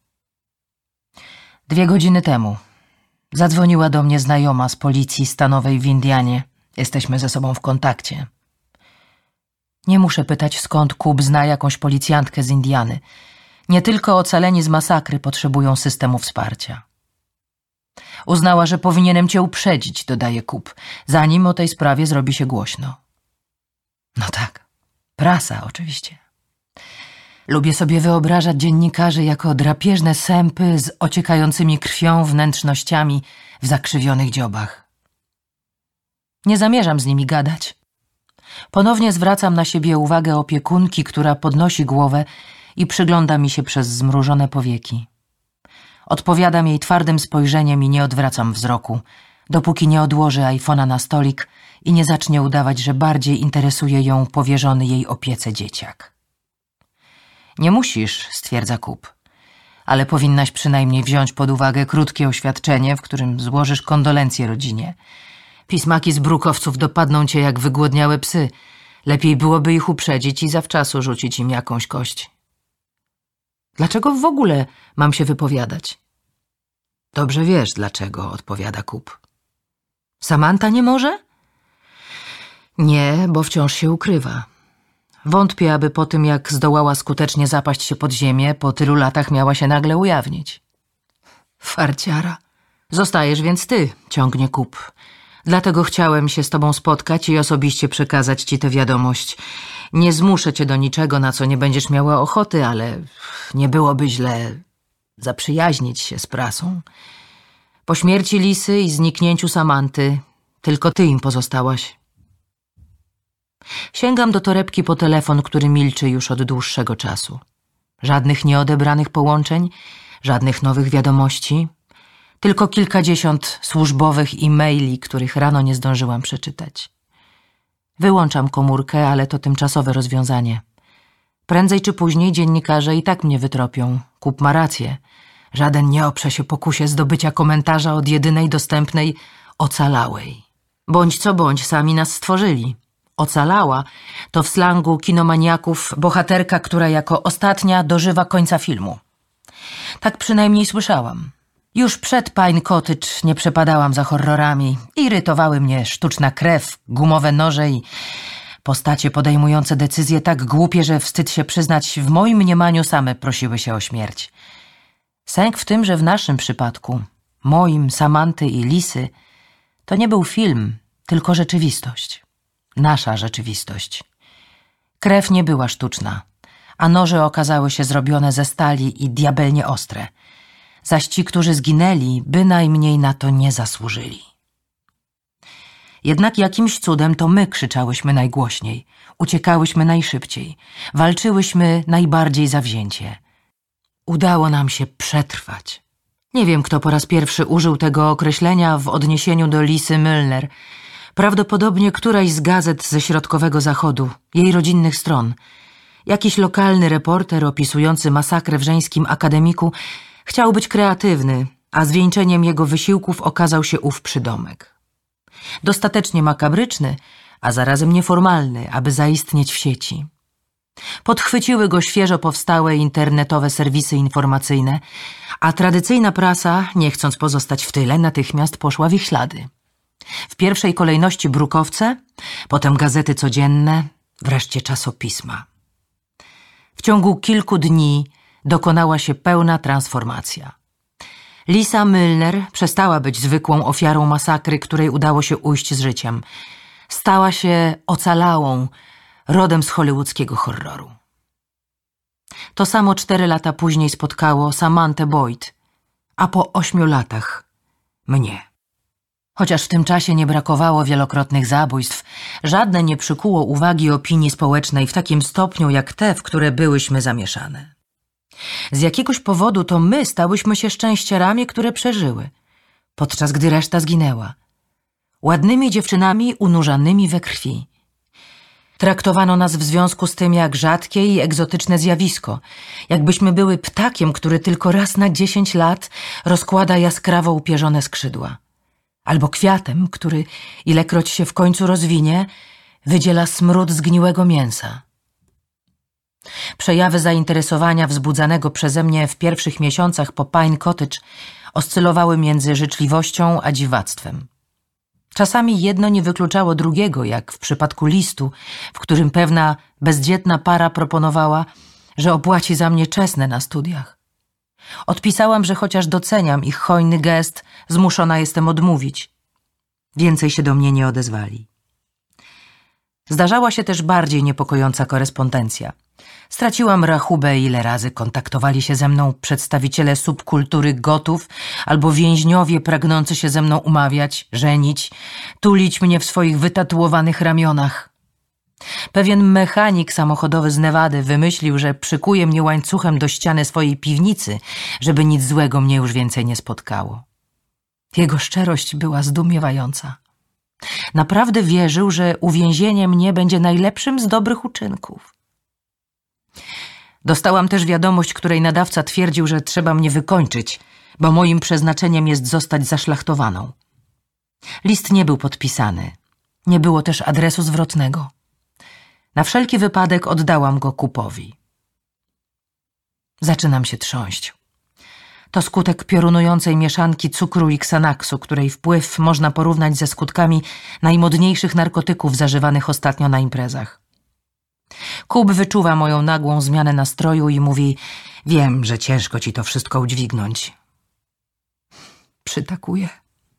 2 godziny temu. Zadzwoniła do mnie znajoma z policji stanowej w Indianie. Jesteśmy ze sobą w kontakcie. Nie muszę pytać, skąd Kup zna jakąś policjantkę z Indiany. Nie tylko ocaleni z masakry potrzebują systemu wsparcia. Uznała, że powinienem cię uprzedzić, dodaje Kup, zanim o tej sprawie zrobi się głośno. No tak, prasa oczywiście. Lubię sobie wyobrażać dziennikarzy jako drapieżne sępy z ociekającymi krwią wnętrznościami w zakrzywionych dziobach. Nie zamierzam z nimi gadać. Ponownie zwracam na siebie uwagę opiekunki, która podnosi głowę i przygląda mi się przez zmrużone powieki. Odpowiadam jej twardym spojrzeniem i nie odwracam wzroku, dopóki nie odłoży iPhone'a na stolik i nie zacznie udawać, że bardziej interesuje ją powierzony jej opiece dzieciak. Nie musisz, stwierdza Kup, ale powinnaś przynajmniej wziąć pod uwagę krótkie oświadczenie, w którym złożysz kondolencje rodzinie. Pismaki z brukowców dopadną cię jak wygłodniałe psy. Lepiej byłoby ich uprzedzić i zawczasu rzucić im jakąś kość. Dlaczego w ogóle mam się wypowiadać? Dobrze wiesz dlaczego, odpowiada Kup. Samantha nie może? Nie, bo wciąż się ukrywa. Wątpię, aby po tym, jak zdołała skutecznie zapaść się pod ziemię, po tylu latach miała się nagle ujawnić. Farciara. Zostajesz więc ty, ciągnie Kup. Dlatego chciałem się z tobą spotkać i osobiście przekazać ci tę wiadomość. Nie zmuszę cię do niczego, na co nie będziesz miała ochoty, ale nie byłoby źle zaprzyjaźnić się z prasą. Po śmierci Lisy i zniknięciu Samanty tylko ty im pozostałaś. Sięgam do torebki po telefon, który milczy już od dłuższego czasu. Żadnych nieodebranych połączeń, żadnych nowych wiadomości, tylko kilkadziesiąt służbowych e-maili, których rano nie zdążyłam przeczytać. Wyłączam komórkę, ale to tymczasowe rozwiązanie. Prędzej czy później dziennikarze i tak mnie wytropią. Kup ma rację. Żaden nie oprze się pokusie zdobycia komentarza od jedynej dostępnej ocalałej. Bądź co bądź, sami nas stworzyli. Ocalała to w slangu kinomaniaków bohaterka, która jako ostatnia dożywa końca filmu. Tak przynajmniej słyszałam. Już przed Pine Cottage nie przepadałam za horrorami. Irytowały mnie sztuczna krew, gumowe noże i postacie podejmujące decyzje tak głupie, że wstyd się przyznać, w moim mniemaniu same prosiły się o śmierć. Sęk w tym, że w naszym przypadku, moim, Samanty i Lisy, to nie był film, tylko rzeczywistość. Nasza rzeczywistość. Krew nie była sztuczna, a noże okazały się zrobione ze stali i diabelnie ostre. Zaś ci, którzy zginęli, bynajmniej na to nie zasłużyli. Jednak jakimś cudem to my krzyczałyśmy najgłośniej, uciekałyśmy najszybciej, walczyłyśmy najbardziej zawzięcie. Udało nam się przetrwać. Nie wiem, kto po raz pierwszy użył tego określenia w odniesieniu do Lisy Milner. Prawdopodobnie któraś z gazet ze środkowego zachodu, jej rodzinnych stron. Jakiś lokalny reporter opisujący masakrę w żeńskim akademiku chciał być kreatywny, a zwieńczeniem jego wysiłków okazał się ów przydomek. Dostatecznie makabryczny, a zarazem nieformalny, aby zaistnieć w sieci. Podchwyciły go świeżo powstałe internetowe serwisy informacyjne, a tradycyjna prasa, nie chcąc pozostać w tyle, natychmiast poszła w ich ślady. W pierwszej kolejności brukowce, potem gazety codzienne, wreszcie czasopisma. W ciągu kilku dni dokonała się pełna transformacja. Lisa Milner przestała być zwykłą ofiarą masakry, której udało się ujść z życiem. Stała się ocalałą, rodem z hollywoodzkiego horroru. To samo 4 lata później spotkało Samantę Boyd, a po 8 latach mnie. Chociaż w tym czasie nie brakowało wielokrotnych zabójstw, żadne nie przykuło uwagi opinii społecznej w takim stopniu jak te, w które byłyśmy zamieszane. Z jakiegoś powodu to my stałyśmy się szczęściarami, które przeżyły, podczas gdy reszta zginęła. Ładnymi dziewczynami unurzanymi we krwi. Traktowano nas w związku z tym jak rzadkie i egzotyczne zjawisko, jakbyśmy były ptakiem, który tylko raz na 10 lat rozkłada jaskrawo upierzone skrzydła. Albo kwiatem, który, ilekroć się w końcu rozwinie, wydziela smród zgniłego mięsa. Przejawy zainteresowania wzbudzanego przeze mnie w pierwszych miesiącach po Pine Cottage oscylowały między życzliwością a dziwactwem. Czasami jedno nie wykluczało drugiego, jak w przypadku listu, w którym pewna bezdzietna para proponowała, że opłaci za mnie czesne na studiach. Odpisałam, że chociaż doceniam ich hojny gest, zmuszona jestem odmówić. Więcej się do mnie nie odezwali. Zdarzała się też bardziej niepokojąca korespondencja. Straciłam rachubę, ile razy kontaktowali się ze mną przedstawiciele subkultury gotów albo więźniowie pragnący się ze mną umawiać, żenić, tulić mnie w swoich wytatuowanych ramionach. Pewien mechanik samochodowy z Nevady wymyślił, że przykuje mnie łańcuchem do ściany swojej piwnicy, żeby nic złego mnie już więcej nie spotkało. Jego szczerość była zdumiewająca. Naprawdę wierzył, że uwięzienie mnie będzie najlepszym z dobrych uczynków. Dostałam też wiadomość, której nadawca twierdził, że trzeba mnie wykończyć, bo moim przeznaczeniem jest zostać zaszlachtowaną. List nie był podpisany. Nie było też adresu zwrotnego. Na wszelki wypadek oddałam go Kupowi. Zaczynam się trząść. To skutek piorunującej mieszanki cukru i Xanaxu, której wpływ można porównać ze skutkami najmodniejszych narkotyków zażywanych ostatnio na imprezach. Kub wyczuwa moją nagłą zmianę nastroju i mówi: wiem, że ciężko ci to wszystko udźwignąć. Przytakuję.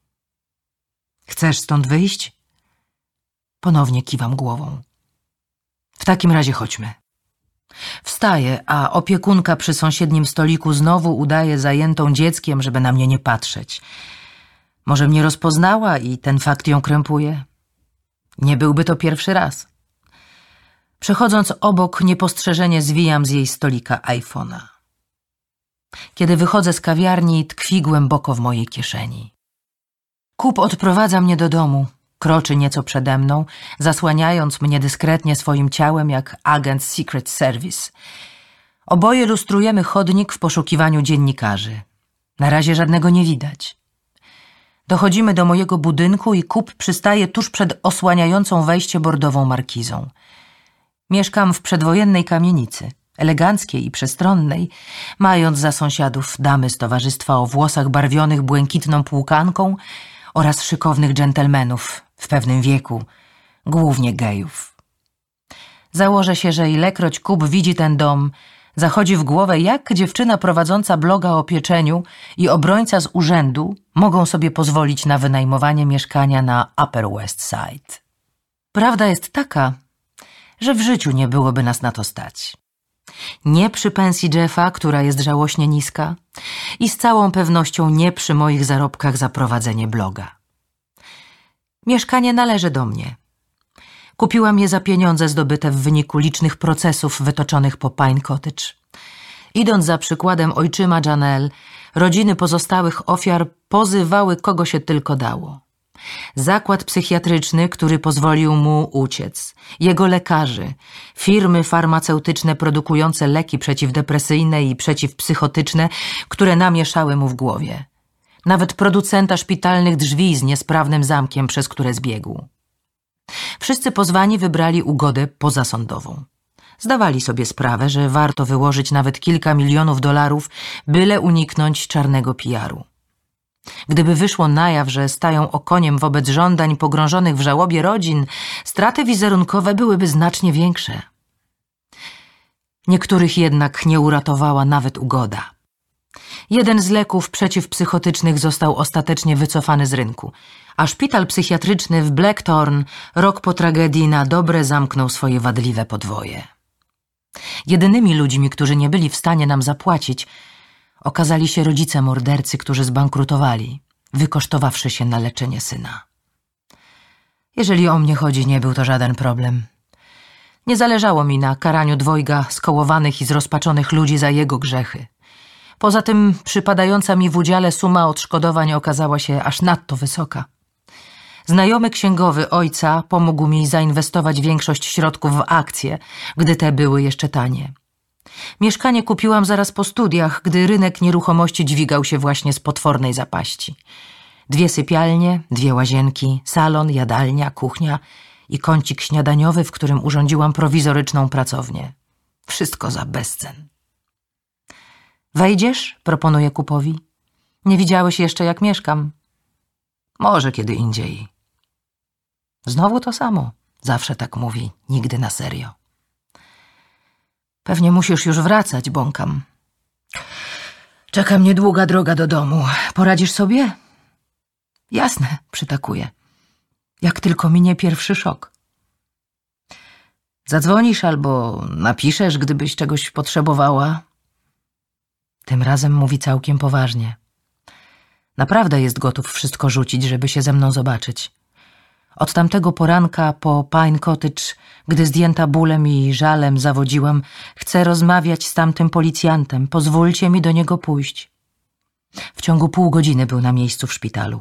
Chcesz stąd wyjść? Ponownie kiwam głową. W takim razie chodźmy. Wstaję, a opiekunka przy sąsiednim stoliku znowu udaje zajętą dzieckiem, żeby na mnie nie patrzeć. Może mnie rozpoznała i ten fakt ją krępuje? Nie byłby to pierwszy raz. Przechodząc obok, niepostrzeżenie zwijam z jej stolika iPhone'a. Kiedy wychodzę z kawiarni, tkwi głęboko w mojej kieszeni. Kup odprowadza mnie do domu. Kroczy nieco przede mną, zasłaniając mnie dyskretnie swoim ciałem jak agent Secret Service. Oboje lustrujemy chodnik w poszukiwaniu dziennikarzy. Na razie żadnego nie widać. Dochodzimy do mojego budynku i Kup przystaje tuż przed osłaniającą wejście bordową markizą. Mieszkam w przedwojennej kamienicy, eleganckiej i przestronnej, mając za sąsiadów damy z towarzystwa o włosach barwionych błękitną płukanką oraz szykownych dżentelmenów w pewnym wieku, głównie gejów. Założę się, że ilekroć Kup widzi ten dom, zachodzi w głowę, jak dziewczyna prowadząca bloga o pieczeniu i obrońca z urzędu mogą sobie pozwolić na wynajmowanie mieszkania na Upper West Side. Prawda jest taka, że w życiu nie byłoby nas na to stać. Nie przy pensji Jeffa, która jest żałośnie niska, i z całą pewnością nie przy moich zarobkach za prowadzenie bloga. Mieszkanie należy do mnie. Kupiłam je za pieniądze zdobyte w wyniku licznych procesów wytoczonych po Pine Cottage. Idąc za przykładem ojczyma Janelle, rodziny pozostałych ofiar pozywały kogo się tylko dało. Zakład psychiatryczny, który pozwolił mu uciec, jego lekarzy, firmy farmaceutyczne produkujące leki przeciwdepresyjne i przeciwpsychotyczne, które namieszały mu w głowie. Nawet producenta szpitalnych drzwi z niesprawnym zamkiem, przez które zbiegł. Wszyscy pozwani wybrali ugodę pozasądową. Zdawali sobie sprawę, że warto wyłożyć nawet kilka milionów dolarów, byle uniknąć czarnego PR-u. Gdyby wyszło na jaw, że stają okoniem wobec żądań pogrążonych w żałobie rodzin, straty wizerunkowe byłyby znacznie większe. Niektórych jednak nie uratowała nawet ugoda. Jeden z leków przeciwpsychotycznych został ostatecznie wycofany z rynku, a szpital psychiatryczny w Blackthorn rok po tragedii na dobre zamknął swoje wadliwe podwoje. Jedynymi ludźmi, którzy nie byli w stanie nam zapłacić, okazali się rodzice mordercy, którzy zbankrutowali, wykosztowawszy się na leczenie syna. Jeżeli o mnie chodzi, nie był to żaden problem. Nie zależało mi na karaniu dwojga skołowanych i zrozpaczonych ludzi za jego grzechy. Poza tym przypadająca mi w udziale suma odszkodowań okazała się aż nadto wysoka. Znajomy księgowy ojca pomógł mi zainwestować większość środków w akcje, gdy te były jeszcze tanie. Mieszkanie kupiłam zaraz po studiach, gdy rynek nieruchomości dźwigał się właśnie z potwornej zapaści. 2 sypialnie, 2 łazienki, salon, jadalnia, kuchnia i kącik śniadaniowy, w którym urządziłam prowizoryczną pracownię. Wszystko za bezcen. Wejdziesz? Proponuję Kupowi. Nie widziałeś jeszcze, jak mieszkam. Może kiedy indziej. Znowu to samo. Zawsze tak mówi, nigdy na serio. Pewnie musisz już wracać, bąkam. Czeka mnie długa droga do domu. Poradzisz sobie? Jasne, przytakuję. Jak tylko minie pierwszy szok. Zadzwonisz albo napiszesz, gdybyś czegoś potrzebowała. Tym razem mówi całkiem poważnie. Naprawdę jest gotów wszystko rzucić, żeby się ze mną zobaczyć. Od tamtego poranka po Pine Cottage, gdy zdjęta bólem i żalem zawodziłam, chcę rozmawiać z tamtym policjantem. Pozwólcie mi do niego pójść. W ciągu pół godziny był na miejscu w szpitalu.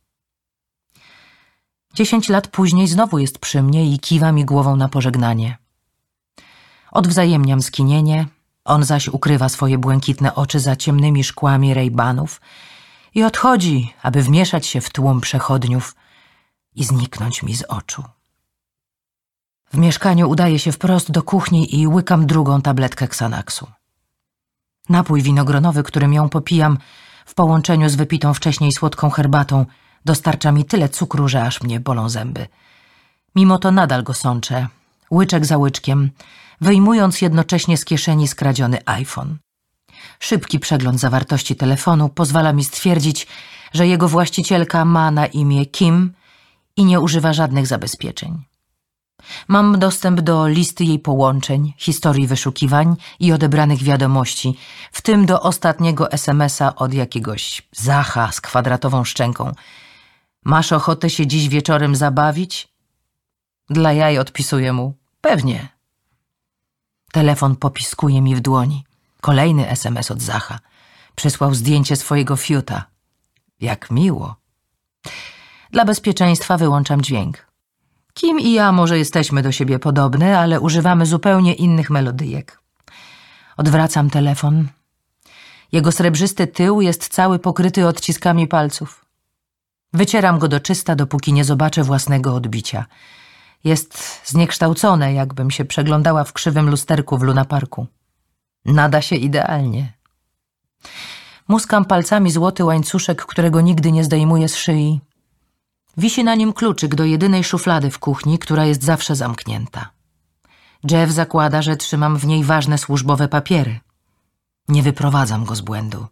10 lat później znowu jest przy mnie i kiwa mi głową na pożegnanie. Odwzajemniam skinienie, on zaś ukrywa swoje błękitne oczy za ciemnymi szkłami Ray-Banów i odchodzi, aby wmieszać się w tłum przechodniów i zniknąć mi z oczu. W mieszkaniu udaję się wprost do kuchni i łykam drugą tabletkę Xanaxu. Napój winogronowy, którym ją popijam, w połączeniu z wypitą wcześniej słodką herbatą, dostarcza mi tyle cukru, że aż mnie bolą zęby. Mimo to nadal go sączę, łyczek za łyczkiem, wyjmując jednocześnie z kieszeni skradziony iPhone. Szybki przegląd zawartości telefonu pozwala mi stwierdzić, że jego właścicielka ma na imię Kim i nie używa żadnych zabezpieczeń. Mam dostęp do listy jej połączeń, historii wyszukiwań i odebranych wiadomości, w tym do ostatniego SMS-a od jakiegoś Zacha z kwadratową szczęką. Masz ochotę się dziś wieczorem zabawić? Dla jaj odpisuję mu. Pewnie. Telefon popiskuje mi w dłoni. Kolejny SMS od Zacha. Przysłał zdjęcie swojego fiuta. Jak miło. Dla bezpieczeństwa wyłączam dźwięk. Kim i ja może jesteśmy do siebie podobne, ale używamy zupełnie innych melodyjek. Odwracam telefon. Jego srebrzysty tył jest cały pokryty odciskami palców. Wycieram go do czysta, dopóki nie zobaczę własnego odbicia. Jest zniekształcone, jakbym się przeglądała w krzywym lusterku w lunaparku. Nada się idealnie. Muskam palcami złoty łańcuszek, którego nigdy nie zdejmuję z szyi. Wisi na nim kluczyk do jedynej szuflady w kuchni, która jest zawsze zamknięta. Jeff zakłada, że trzymam w niej ważne służbowe papiery. Nie wyprowadzam go z błędu.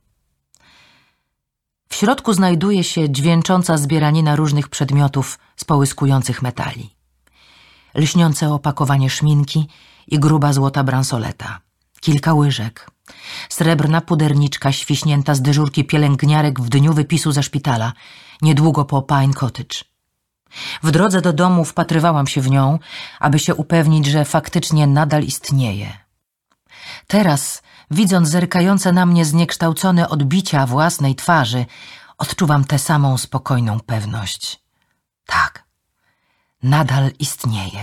W środku znajduje się dźwięcząca zbieranina różnych przedmiotów z połyskujących metali. Lśniące opakowanie szminki i gruba złota bransoleta. Kilka łyżek. Srebrna puderniczka świśnięta z dyżurki pielęgniarek w dniu wypisu ze szpitala, niedługo po Pine Cottage. W drodze do domu wpatrywałam się w nią, aby się upewnić, że faktycznie nadal istnieje. Teraz, widząc zerkające na mnie zniekształcone odbicia własnej twarzy, odczuwam tę samą spokojną pewność. Tak, nadal istnieje.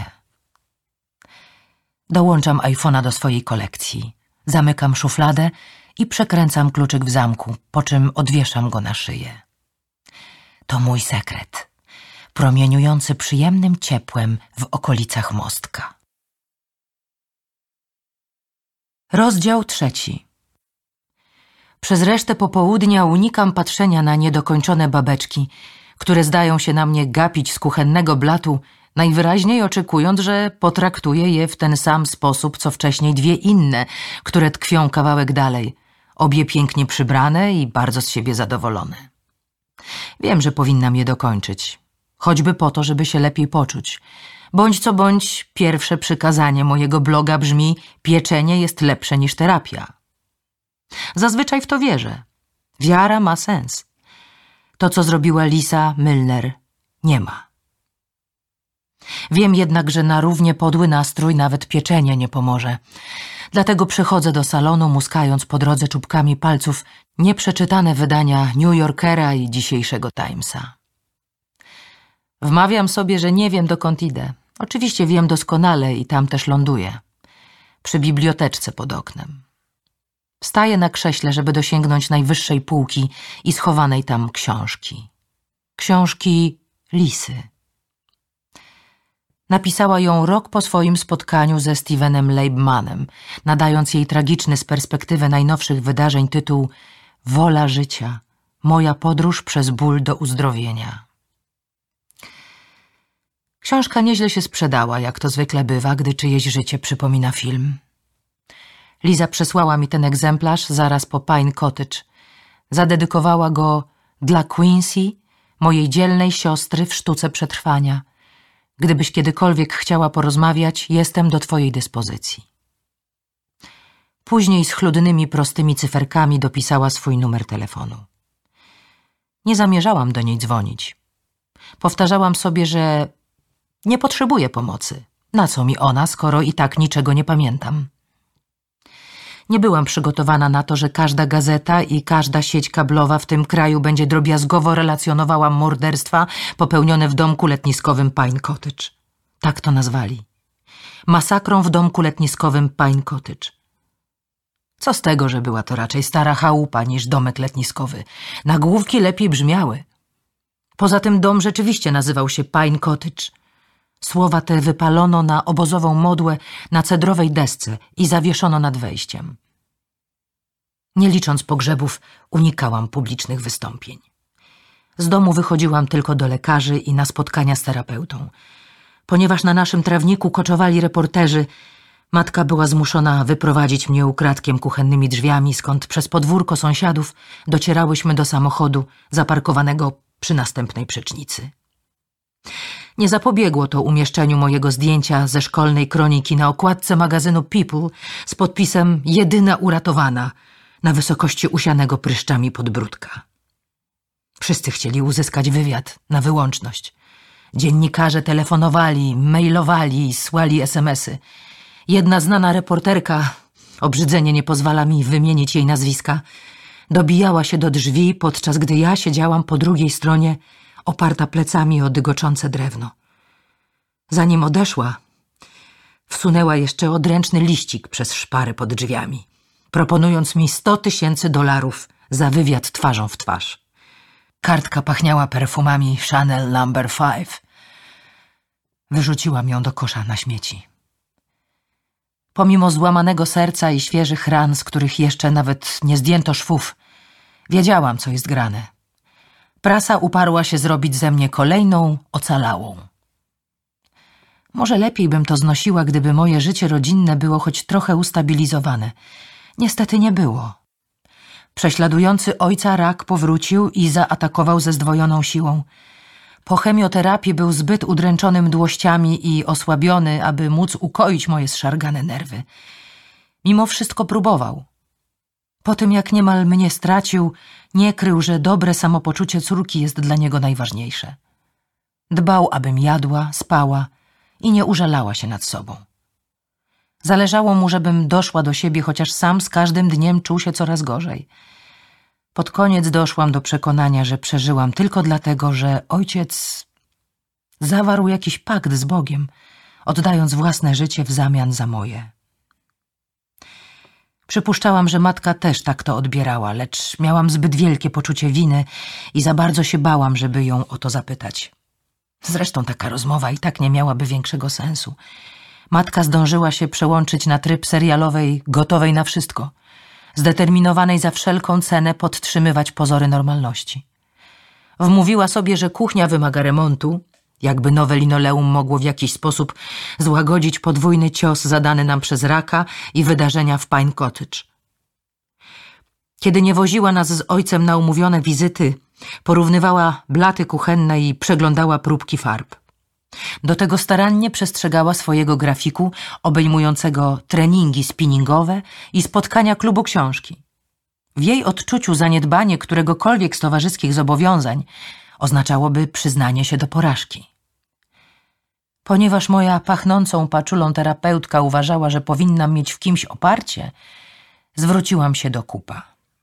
Dołączam iPhone'a do swojej kolekcji. Zamykam szufladę i przekręcam kluczyk w zamku, po czym odwieszam go na szyję. To mój sekret, promieniujący przyjemnym ciepłem w okolicach mostka. Rozdział 3. Przez resztę popołudnia unikam patrzenia na niedokończone babeczki, które zdają się na mnie gapić z kuchennego blatu, najwyraźniej oczekując, że potraktuję je w ten sam sposób, co wcześniej dwie inne, które tkwią kawałek dalej, obie pięknie przybrane i bardzo z siebie zadowolone. Wiem, że powinnam je dokończyć, choćby po to, żeby się lepiej poczuć. Bądź co bądź, pierwsze przykazanie mojego bloga brzmi: pieczenie jest lepsze niż terapia. Zazwyczaj w to wierzę. Wiara ma sens. To, co zrobiła Lisa Milner, nie ma. Wiem jednak, że na równie podły nastrój nawet pieczenie nie pomoże. Dlatego przychodzę do salonu, muskając po drodze czubkami palców nieprzeczytane wydania New Yorkera i dzisiejszego Timesa. Wmawiam sobie, że nie wiem, dokąd idę. Oczywiście wiem doskonale i tam też ląduję. Przy biblioteczce pod oknem. Staję na krześle, żeby dosięgnąć najwyższej półki i schowanej tam książki. Książki Lisy. Napisała ją rok po swoim spotkaniu ze Stevenem Leibmanem, nadając jej tragiczny z perspektywy najnowszych wydarzeń tytuł Wola życia. Moja podróż przez ból do uzdrowienia. Książka nieźle się sprzedała, jak to zwykle bywa, gdy czyjeś życie przypomina film. Liza przesłała mi ten egzemplarz zaraz po Pine Cottage. Zadedykowała go dla Quincy, mojej dzielnej siostry w sztuce przetrwania. Gdybyś kiedykolwiek chciała porozmawiać, jestem do twojej dyspozycji. Później schludnymi, prostymi cyferkami dopisała swój numer telefonu. Nie zamierzałam do niej dzwonić. Powtarzałam sobie, że nie potrzebuję pomocy. Na co mi ona, skoro i tak niczego nie pamiętam? Nie byłam przygotowana na to, że każda gazeta i każda sieć kablowa w tym kraju będzie drobiazgowo relacjonowała morderstwa popełnione w domku letniskowym Pine Cottage. Tak to nazwali. Masakrą w domku letniskowym Pine Cottage. Co z tego, że była to raczej stara chałupa niż domek letniskowy. Nagłówki lepiej brzmiały. Poza tym dom rzeczywiście nazywał się Pine Cottage. Słowa te wypalono na obozową modłę na cedrowej desce i zawieszono nad wejściem. Nie licząc pogrzebów, unikałam publicznych wystąpień. Z domu wychodziłam tylko do lekarzy i na spotkania z terapeutą. Ponieważ na naszym trawniku koczowali reporterzy, matka była zmuszona wyprowadzić mnie ukradkiem kuchennymi drzwiami, skąd przez podwórko sąsiadów docierałyśmy do samochodu zaparkowanego przy następnej przecznicy. Nie zapobiegło to umieszczeniu mojego zdjęcia ze szkolnej kroniki na okładce magazynu People z podpisem „Jedyna uratowana” na wysokości usianego pryszczami podbródka. Wszyscy chcieli uzyskać wywiad na wyłączność. Dziennikarze telefonowali, mailowali i słali SMS-y. Jedna znana reporterka, obrzydzenie nie pozwala mi wymienić jej nazwiska, dobijała się do drzwi, podczas gdy ja siedziałam po drugiej stronie, oparta plecami o dygoczące drewno. Zanim odeszła, wsunęła jeszcze odręczny liścik przez szparę pod drzwiami, proponując mi $100 000 za wywiad twarzą w twarz. Kartka pachniała perfumami Chanel No. 5. Wyrzuciłam ją do kosza na śmieci. Pomimo złamanego serca i świeżych ran, z których jeszcze nawet nie zdjęto szwów, wiedziałam, co jest grane. Prasa uparła się zrobić ze mnie kolejną ocalałą. Może lepiej bym to znosiła, gdyby moje życie rodzinne było choć trochę ustabilizowane. Niestety nie było. Prześladujący ojca rak powrócił i zaatakował ze zdwojoną siłą. Po chemioterapii był zbyt udręczony mdłościami i osłabiony, aby móc ukoić moje zszargane nerwy. Mimo wszystko próbował. Po tym, jak niemal mnie stracił, nie krył, że dobre samopoczucie córki jest dla niego najważniejsze. Dbał, abym jadła, spała i nie użalała się nad sobą. Zależało mu, żebym doszła do siebie, chociaż sam z każdym dniem czuł się coraz gorzej. Pod koniec doszłam do przekonania, że przeżyłam tylko dlatego, że ojciec zawarł jakiś pakt z Bogiem, oddając własne życie w zamian za moje. Przypuszczałam, że matka też tak to odbierała, lecz miałam zbyt wielkie poczucie winy i za bardzo się bałam, żeby ją o to zapytać. Zresztą taka rozmowa i tak nie miałaby większego sensu. Matka zdążyła się przełączyć na tryb serialowej gotowej na wszystko, zdeterminowanej za wszelką cenę podtrzymywać pozory normalności. Wmówiła sobie, że kuchnia wymaga remontu, jakby nowe linoleum mogło w jakiś sposób złagodzić podwójny cios zadany nam przez raka i wydarzenia w Pine Cottage. Kiedy nie woziła nas z ojcem na umówione wizyty, porównywała blaty kuchenne i przeglądała próbki farb. Do tego starannie przestrzegała swojego grafiku obejmującego treningi spinningowe i spotkania klubu książki. W jej odczuciu zaniedbanie któregokolwiek z towarzyskich zobowiązań oznaczałoby przyznanie się do porażki. Ponieważ moja pachnącą paczulą terapeutka uważała, że powinnam mieć w kimś oparcie, zwróciłam się do Kupa.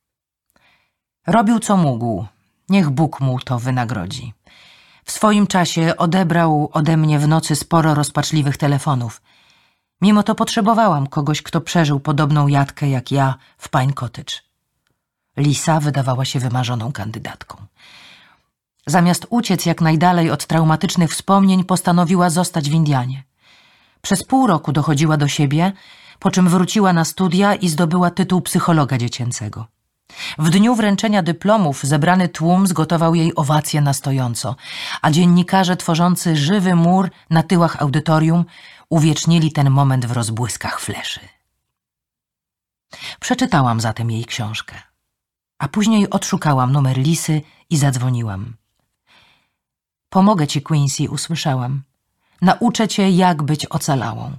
Robił co mógł, niech Bóg mu to wynagrodzi. W swoim czasie odebrał ode mnie w nocy sporo rozpaczliwych telefonów. Mimo to potrzebowałam kogoś, kto przeżył podobną jatkę jak ja w Pine Cottage. Lisa wydawała się wymarzoną kandydatką. Zamiast uciec jak najdalej od traumatycznych wspomnień, postanowiła zostać w Indianie. Przez pół roku dochodziła do siebie, po czym wróciła na studia i zdobyła tytuł psychologa dziecięcego. W dniu wręczenia dyplomów zebrany tłum zgotował jej owację na stojąco, a dziennikarze tworzący żywy mur na tyłach audytorium uwiecznili ten moment w rozbłyskach fleszy. Przeczytałam zatem jej książkę, a później odszukałam numer Lisy i zadzwoniłam. Pomogę ci, Quincy, usłyszałam. Nauczę cię, jak być ocalałą.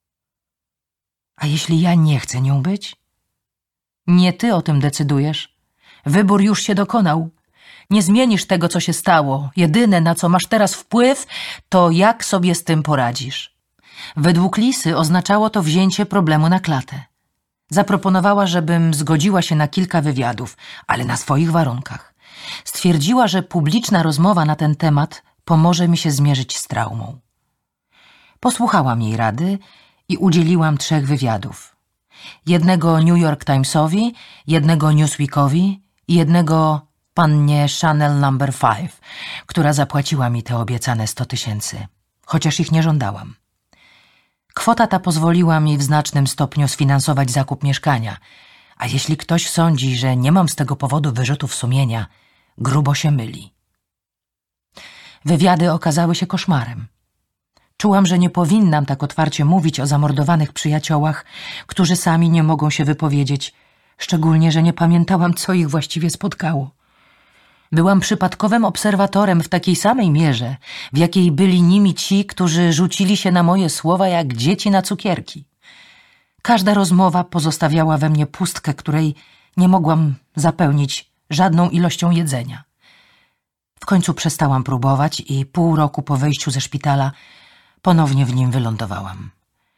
A jeśli ja nie chcę nią być? Nie ty o tym decydujesz. Wybór już się dokonał. Nie zmienisz tego, co się stało. Jedyne, na co masz teraz wpływ, to jak sobie z tym poradzisz. Według Lisy oznaczało to wzięcie problemu na klatę. Zaproponowała, żebym zgodziła się na kilka wywiadów, ale na swoich warunkach. Stwierdziła, że publiczna rozmowa na ten temat pomoże mi się zmierzyć z traumą. Posłuchałam jej rady i udzieliłam 3 wywiadów. Jednego New York Timesowi, jednego Newsweekowi i jednego pannie Chanel No. 5, która zapłaciła mi te obiecane 100 000, chociaż ich nie żądałam. Kwota ta pozwoliła mi w znacznym stopniu sfinansować zakup mieszkania, a jeśli ktoś sądzi, że nie mam z tego powodu wyrzutów sumienia, grubo się myli. Wywiady okazały się koszmarem. Czułam, że nie powinnam tak otwarcie mówić o zamordowanych przyjaciołach, którzy sami nie mogą się wypowiedzieć, szczególnie, że nie pamiętałam, co ich właściwie spotkało. Byłam przypadkowym obserwatorem w takiej samej mierze, w jakiej byli nimi ci, którzy rzucili się na moje słowa jak dzieci na cukierki. Każda rozmowa pozostawiała we mnie pustkę, której nie mogłam zapełnić żadną ilością jedzenia. W końcu przestałam próbować i pół roku po wyjściu ze szpitala ponownie w nim wylądowałam.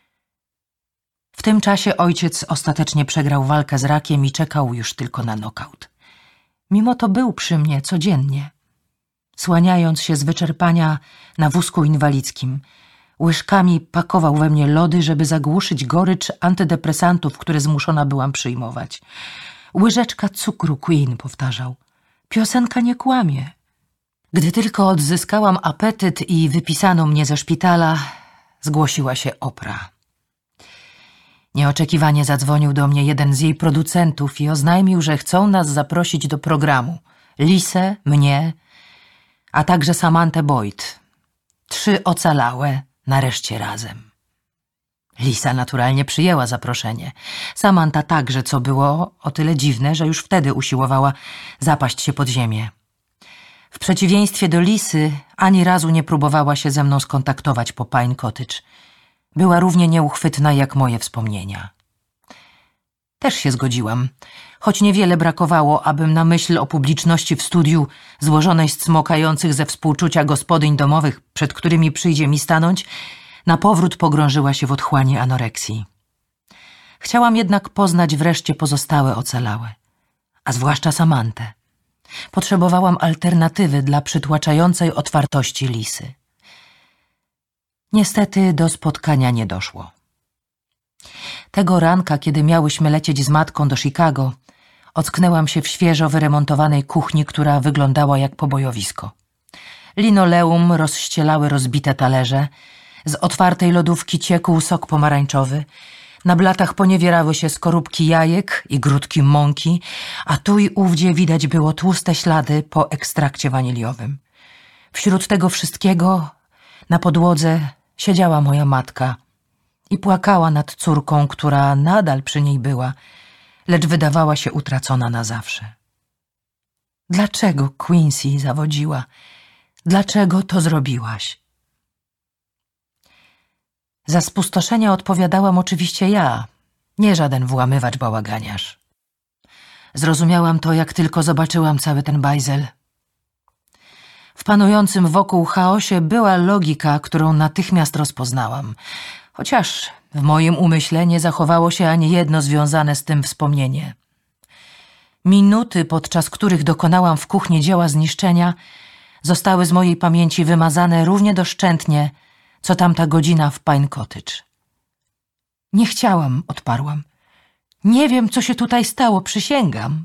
W tym czasie ojciec ostatecznie przegrał walkę z rakiem i czekał już tylko na nokaut. Mimo to był przy mnie codziennie. Słaniając się z wyczerpania na wózku inwalidzkim, łyżkami pakował we mnie lody, żeby zagłuszyć gorycz antydepresantów, które zmuszona byłam przyjmować. Łyżeczka cukru, Queen, powtarzał. Piosenka nie kłamie. Gdy tylko odzyskałam apetyt i wypisano mnie ze szpitala, zgłosiła się Opra. Nieoczekiwanie zadzwonił do mnie jeden z jej producentów i oznajmił, że chcą nas zaprosić do programu. Lisę, mnie, a także Samantę Boyd. 3 ocalałe, nareszcie razem. Lisa naturalnie przyjęła zaproszenie. Samanta także, co było o tyle dziwne, że już wtedy usiłowała zapaść się pod ziemię. W przeciwieństwie do Lisy, ani razu nie próbowała się ze mną skontaktować po Pine Cottage. Była równie nieuchwytna jak moje wspomnienia. Też się zgodziłam, choć niewiele brakowało, abym na myśl o publiczności w studiu, złożonej z cmokających ze współczucia gospodyń domowych, przed którymi przyjdzie mi stanąć, na powrót pogrążyła się w otchłani anoreksji. Chciałam jednak poznać wreszcie pozostałe ocalałe, a zwłaszcza Samantę. Potrzebowałam alternatywy dla przytłaczającej otwartości Lisy. Niestety do spotkania nie doszło. Tego ranka, kiedy miałyśmy lecieć z matką do Chicago, ocknęłam się w świeżo wyremontowanej kuchni, która wyglądała jak pobojowisko. Linoleum rozścielały rozbite talerze, z otwartej lodówki ciekł sok pomarańczowy, na blatach poniewierały się skorupki jajek i grudki mąki, a tu i ówdzie widać było tłuste ślady po ekstrakcie waniliowym. Wśród tego wszystkiego na podłodze siedziała moja matka i płakała nad córką, która nadal przy niej była, lecz wydawała się utracona na zawsze. Dlaczego, Quincy, zawodziła? Dlaczego to zrobiłaś? Za spustoszenia odpowiadałam oczywiście ja, nie żaden włamywacz bałaganiarz. Zrozumiałam to, jak tylko zobaczyłam cały ten bajzel. W panującym wokół chaosie była logika, którą natychmiast rozpoznałam, chociaż w moim umyśle nie zachowało się ani jedno związane z tym wspomnienie. Minuty, podczas których dokonałam w kuchni dzieła zniszczenia, zostały z mojej pamięci wymazane równie doszczętnie, co tamta godzina w Pine Cottage. Nie chciałam, odparłam. Nie wiem, co się tutaj stało, przysięgam.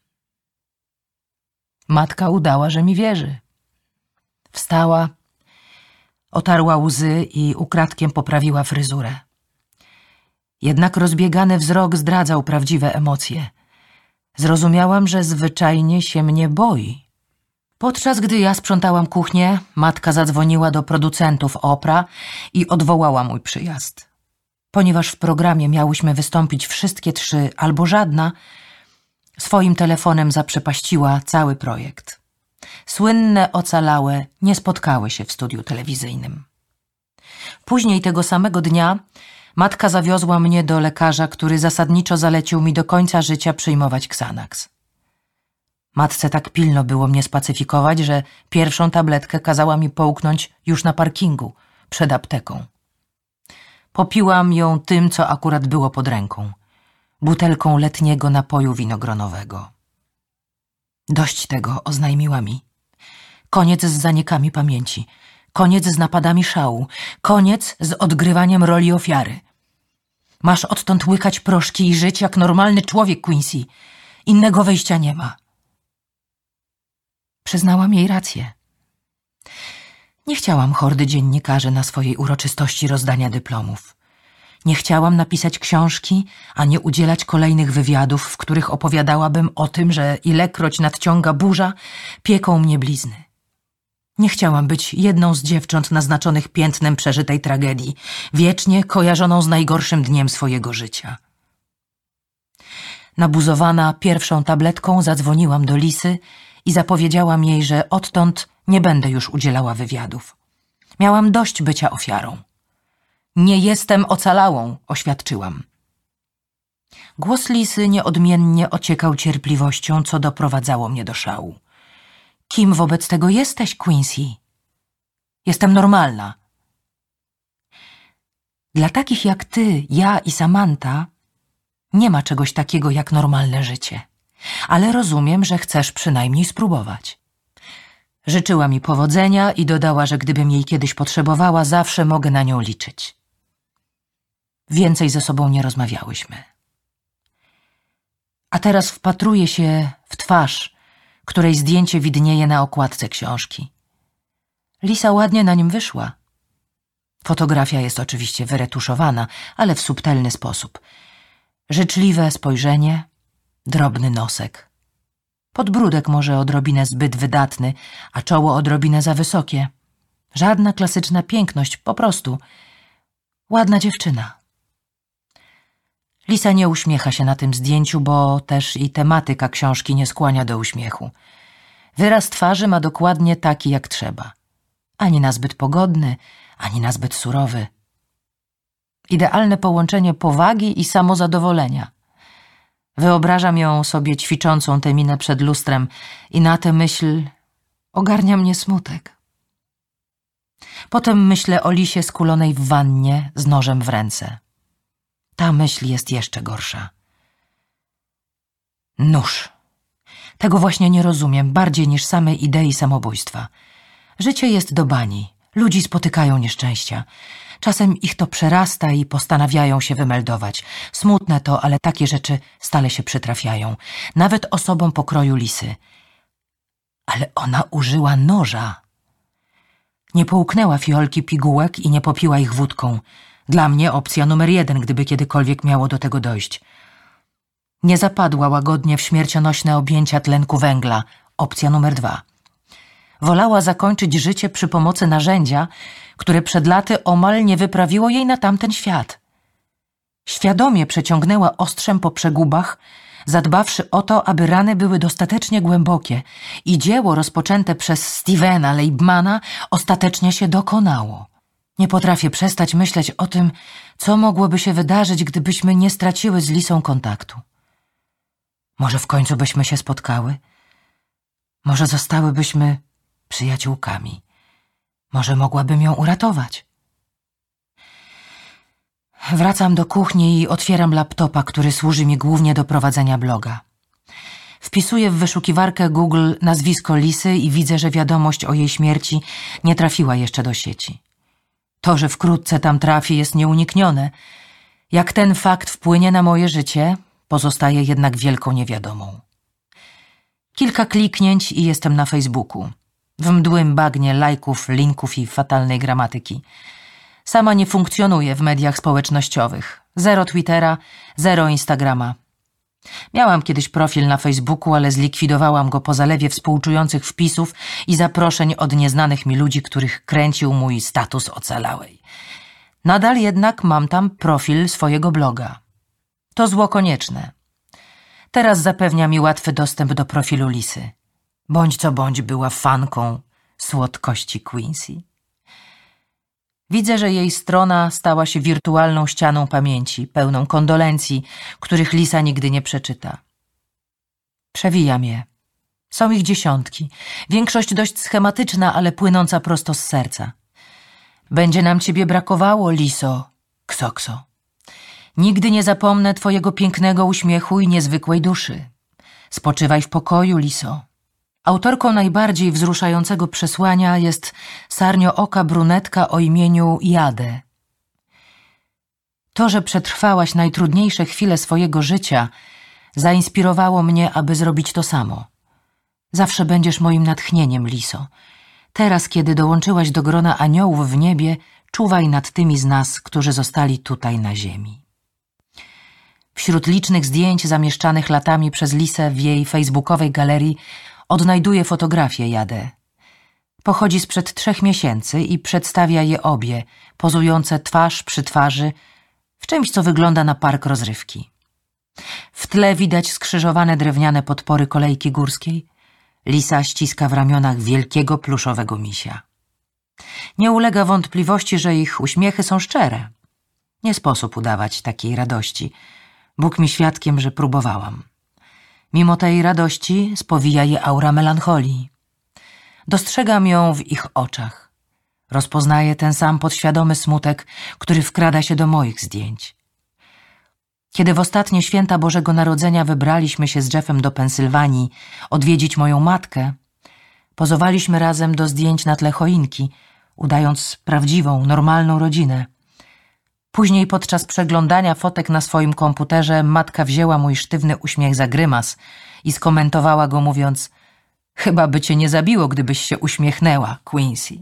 Matka udała, że mi wierzy. Wstała, otarła łzy i ukradkiem poprawiła fryzurę. Jednak rozbiegany wzrok zdradzał prawdziwe emocje. Zrozumiałam, że zwyczajnie się mnie boi. Podczas gdy ja sprzątałam kuchnię, matka zadzwoniła do producentów Opra i odwołała mój przyjazd. Ponieważ w programie miałyśmy wystąpić wszystkie 3 albo żadna, swoim telefonem zaprzepaściła cały projekt. Słynne ocalałe nie spotkały się w studiu telewizyjnym. Później tego samego dnia matka zawiozła mnie do lekarza, który zasadniczo zalecił mi do końca życia przyjmować Xanax. Matce tak pilno było mnie spacyfikować, że pierwszą tabletkę kazała mi połknąć już na parkingu, przed apteką. Popiłam ją tym, co akurat było pod ręką, butelką letniego napoju winogronowego. Dość tego, oznajmiła mi. Koniec z zanikami pamięci, koniec z napadami szału, koniec z odgrywaniem roli ofiary. Masz odtąd łykać proszki i żyć jak normalny człowiek, Quincy. Innego wyjścia nie ma. Przyznałam jej rację. Nie chciałam hordy dziennikarzy na swojej uroczystości rozdania dyplomów. Nie chciałam napisać książki, ani udzielać kolejnych wywiadów, w których opowiadałabym o tym, że ilekroć nadciąga burza, pieką mnie blizny. Nie chciałam być jedną z dziewcząt naznaczonych piętnem przeżytej tragedii, wiecznie kojarzoną z najgorszym dniem swojego życia. Nabuzowana pierwszą tabletką zadzwoniłam do Lisy i zapowiedziałam jej, że odtąd nie będę już udzielała wywiadów. Miałam dość bycia ofiarą. Nie jestem ocalałą, oświadczyłam. Głos Lisy nieodmiennie ociekał cierpliwością, co doprowadzało mnie do szału. Kim wobec tego jesteś, Quincy? Jestem normalna. Dla takich jak ty, ja i Samantha nie ma czegoś takiego jak normalne życie. Ale rozumiem, że chcesz przynajmniej spróbować. Życzyła mi powodzenia i dodała, że gdybym jej kiedyś potrzebowała, zawsze mogę na nią liczyć. Więcej ze sobą nie rozmawiałyśmy. A teraz wpatruję się w twarz, której zdjęcie widnieje na okładce książki. Lisa ładnie na nim wyszła. Fotografia jest oczywiście wyretuszowana, ale w subtelny sposób. Życzliwe spojrzenie, drobny nosek. Podbródek może odrobinę zbyt wydatny, a czoło odrobinę za wysokie. Żadna klasyczna piękność, po prostu ładna dziewczyna. Lisa nie uśmiecha się na tym zdjęciu, bo też i tematyka książki nie skłania do uśmiechu. Wyraz twarzy ma dokładnie taki, jak trzeba. Ani na zbyt pogodny, ani na zbyt surowy. Idealne połączenie powagi i samozadowolenia. Wyobrażam ją sobie ćwiczącą tę minę przed lustrem i na tę myśl ogarnia mnie smutek. Potem myślę o Lisie skulonej w wannie z nożem w ręce. Ta myśl jest jeszcze gorsza. Nóż. Tego właśnie nie rozumiem, bardziej niż samej idei samobójstwa. Życie jest do bani. Ludzi spotykają nieszczęścia. Czasem ich to przerasta i postanawiają się wymeldować. Smutne to, ale takie rzeczy stale się przytrafiają. Nawet osobom pokroju Lisy. Ale ona użyła noża. Nie połknęła fiolki pigułek i nie popiła ich wódką. Dla mnie opcja numer 1, gdyby kiedykolwiek miało do tego dojść. Nie zapadła łagodnie w śmiercionośne objęcia tlenku węgla. Opcja numer 2. Wolała zakończyć życie przy pomocy narzędzia, które przed laty omal nie wyprawiło jej na tamten świat. Świadomie przeciągnęła ostrzem po przegubach, zadbawszy o to, aby rany były dostatecznie głębokie i dzieło rozpoczęte przez Stevena Leibmana ostatecznie się dokonało. Nie potrafię przestać myśleć o tym, co mogłoby się wydarzyć, gdybyśmy nie straciły z Lisą kontaktu. Może w końcu byśmy się spotkały? Może zostałybyśmy przyjaciółkami? Może mogłabym ją uratować? Wracam do kuchni i otwieram laptopa, który służy mi głównie do prowadzenia bloga. Wpisuję w wyszukiwarkę Google nazwisko Lisy i widzę, że wiadomość o jej śmierci nie trafiła jeszcze do sieci. To, że wkrótce tam trafi, jest nieuniknione. Jak ten fakt wpłynie na moje życie, pozostaje jednak wielką niewiadomą. Kilka kliknięć i jestem na Facebooku. W mdłym bagnie lajków, linków i fatalnej gramatyki. Sama nie funkcjonuję w mediach społecznościowych. 0 Twittera, 0 Instagrama. Miałam kiedyś profil na Facebooku, ale zlikwidowałam go po zalewie współczujących wpisów i zaproszeń od nieznanych mi ludzi, których kręcił mój status ocalałej. Nadal jednak mam tam profil swojego bloga. To zło konieczne. Teraz zapewnia mi łatwy dostęp do profilu Lisy. Bądź co bądź była fanką słodkości Quincy. Widzę, że jej strona stała się wirtualną ścianą pamięci, pełną kondolencji, których Lisa nigdy nie przeczyta. Przewijam je. Są ich dziesiątki. Większość dość schematyczna, ale płynąca prosto z serca. Będzie nam ciebie brakowało, Liso, ksokso. Nigdy nie zapomnę twojego pięknego uśmiechu i niezwykłej duszy. Spoczywaj w pokoju, Liso. Autorką najbardziej wzruszającego przesłania jest sarniooka brunetka o imieniu Jade. To, że przetrwałaś najtrudniejsze chwile swojego życia, zainspirowało mnie, aby zrobić to samo. Zawsze będziesz moim natchnieniem, Liso. Teraz, kiedy dołączyłaś do grona aniołów w niebie, czuwaj nad tymi z nas, którzy zostali tutaj na ziemi. Wśród licznych zdjęć zamieszczanych latami przez Lisę w jej facebookowej galerii odnajduję fotografię Jade. Pochodzi sprzed 3 miesięcy i przedstawia je obie, pozujące twarz przy twarzy, w czymś, co wygląda na park rozrywki. W tle widać skrzyżowane drewniane podpory kolejki górskiej. Lisa ściska w ramionach wielkiego pluszowego misia. Nie ulega wątpliwości, że ich uśmiechy są szczere. Nie sposób udawać takiej radości. Bóg mi świadkiem, że próbowałam. Mimo tej radości spowija je aura melancholii. Dostrzegam ją w ich oczach. Rozpoznaję ten sam podświadomy smutek, który wkrada się do moich zdjęć. Kiedy w ostatnie święta Bożego Narodzenia wybraliśmy się z Jeffem do Pensylwanii odwiedzić moją matkę, pozowaliśmy razem do zdjęć na tle choinki, udając prawdziwą, normalną rodzinę. Później podczas przeglądania fotek na swoim komputerze matka wzięła mój sztywny uśmiech za grymas i skomentowała go mówiąc: Chyba by cię nie zabiło, gdybyś się uśmiechnęła, Quincy.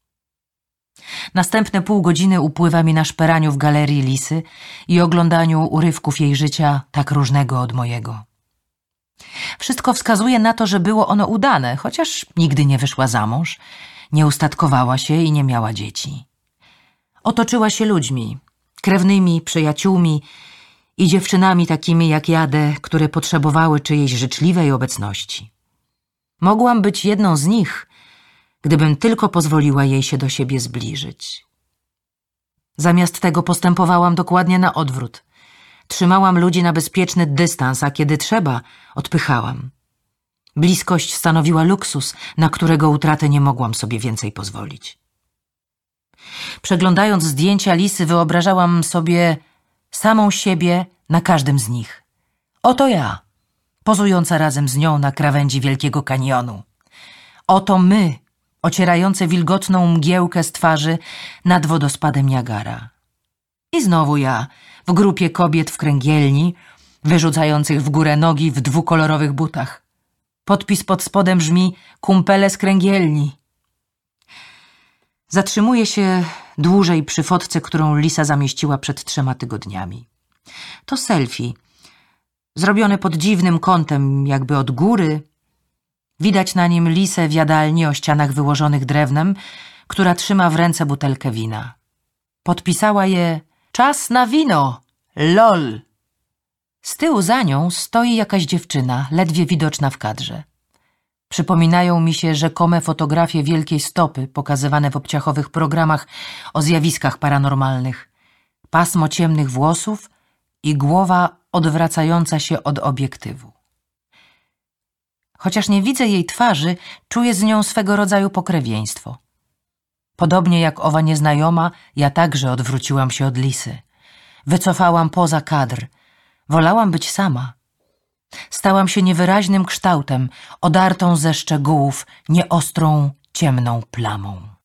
Następne pół godziny upływa mi na szperaniu w galerii Lisy i oglądaniu urywków jej życia tak różnego od mojego. Wszystko wskazuje na to, że było ono udane, chociaż nigdy nie wyszła za mąż, nie ustatkowała się i nie miała dzieci. Otoczyła się ludźmi, krewnymi, przyjaciółmi i dziewczynami takimi jak Jadę, które potrzebowały czyjejś życzliwej obecności. Mogłam być jedną z nich, gdybym tylko pozwoliła jej się do siebie zbliżyć. Zamiast tego postępowałam dokładnie na odwrót. Trzymałam ludzi na bezpieczny dystans, a kiedy trzeba, odpychałam. Bliskość stanowiła luksus, na którego utratę nie mogłam sobie więcej pozwolić. Przeglądając zdjęcia Lisy, wyobrażałam sobie samą siebie na każdym z nich. Oto ja, pozująca razem z nią na krawędzi Wielkiego Kanionu. Oto my, ocierające wilgotną mgiełkę z twarzy nad wodospadem Niagara. I znowu ja, w grupie kobiet w kręgielni, wyrzucających w górę nogi w dwukolorowych butach. Podpis pod spodem brzmi: kumpele z kręgielni. Zatrzymuję się dłużej przy fotce, którą Lisa zamieściła przed 3 tygodniami. To selfie, zrobione pod dziwnym kątem, jakby od góry. Widać na nim Lisę w jadalni o ścianach wyłożonych drewnem, która trzyma w ręce butelkę wina. Podpisała je: czas na wino, lol. Z tyłu za nią stoi jakaś dziewczyna, ledwie widoczna w kadrze. Przypominają mi się rzekome fotografie wielkiej stopy pokazywane w obciachowych programach o zjawiskach paranormalnych. Pasmo ciemnych włosów i głowa odwracająca się od obiektywu. Chociaż nie widzę jej twarzy, czuję z nią swego rodzaju pokrewieństwo. Podobnie jak owa nieznajoma, ja także odwróciłam się od Lisy. Wycofałam poza kadr. Wolałam być sama. Stałam się niewyraźnym kształtem, odartą ze szczegółów, nieostrą, ciemną plamą.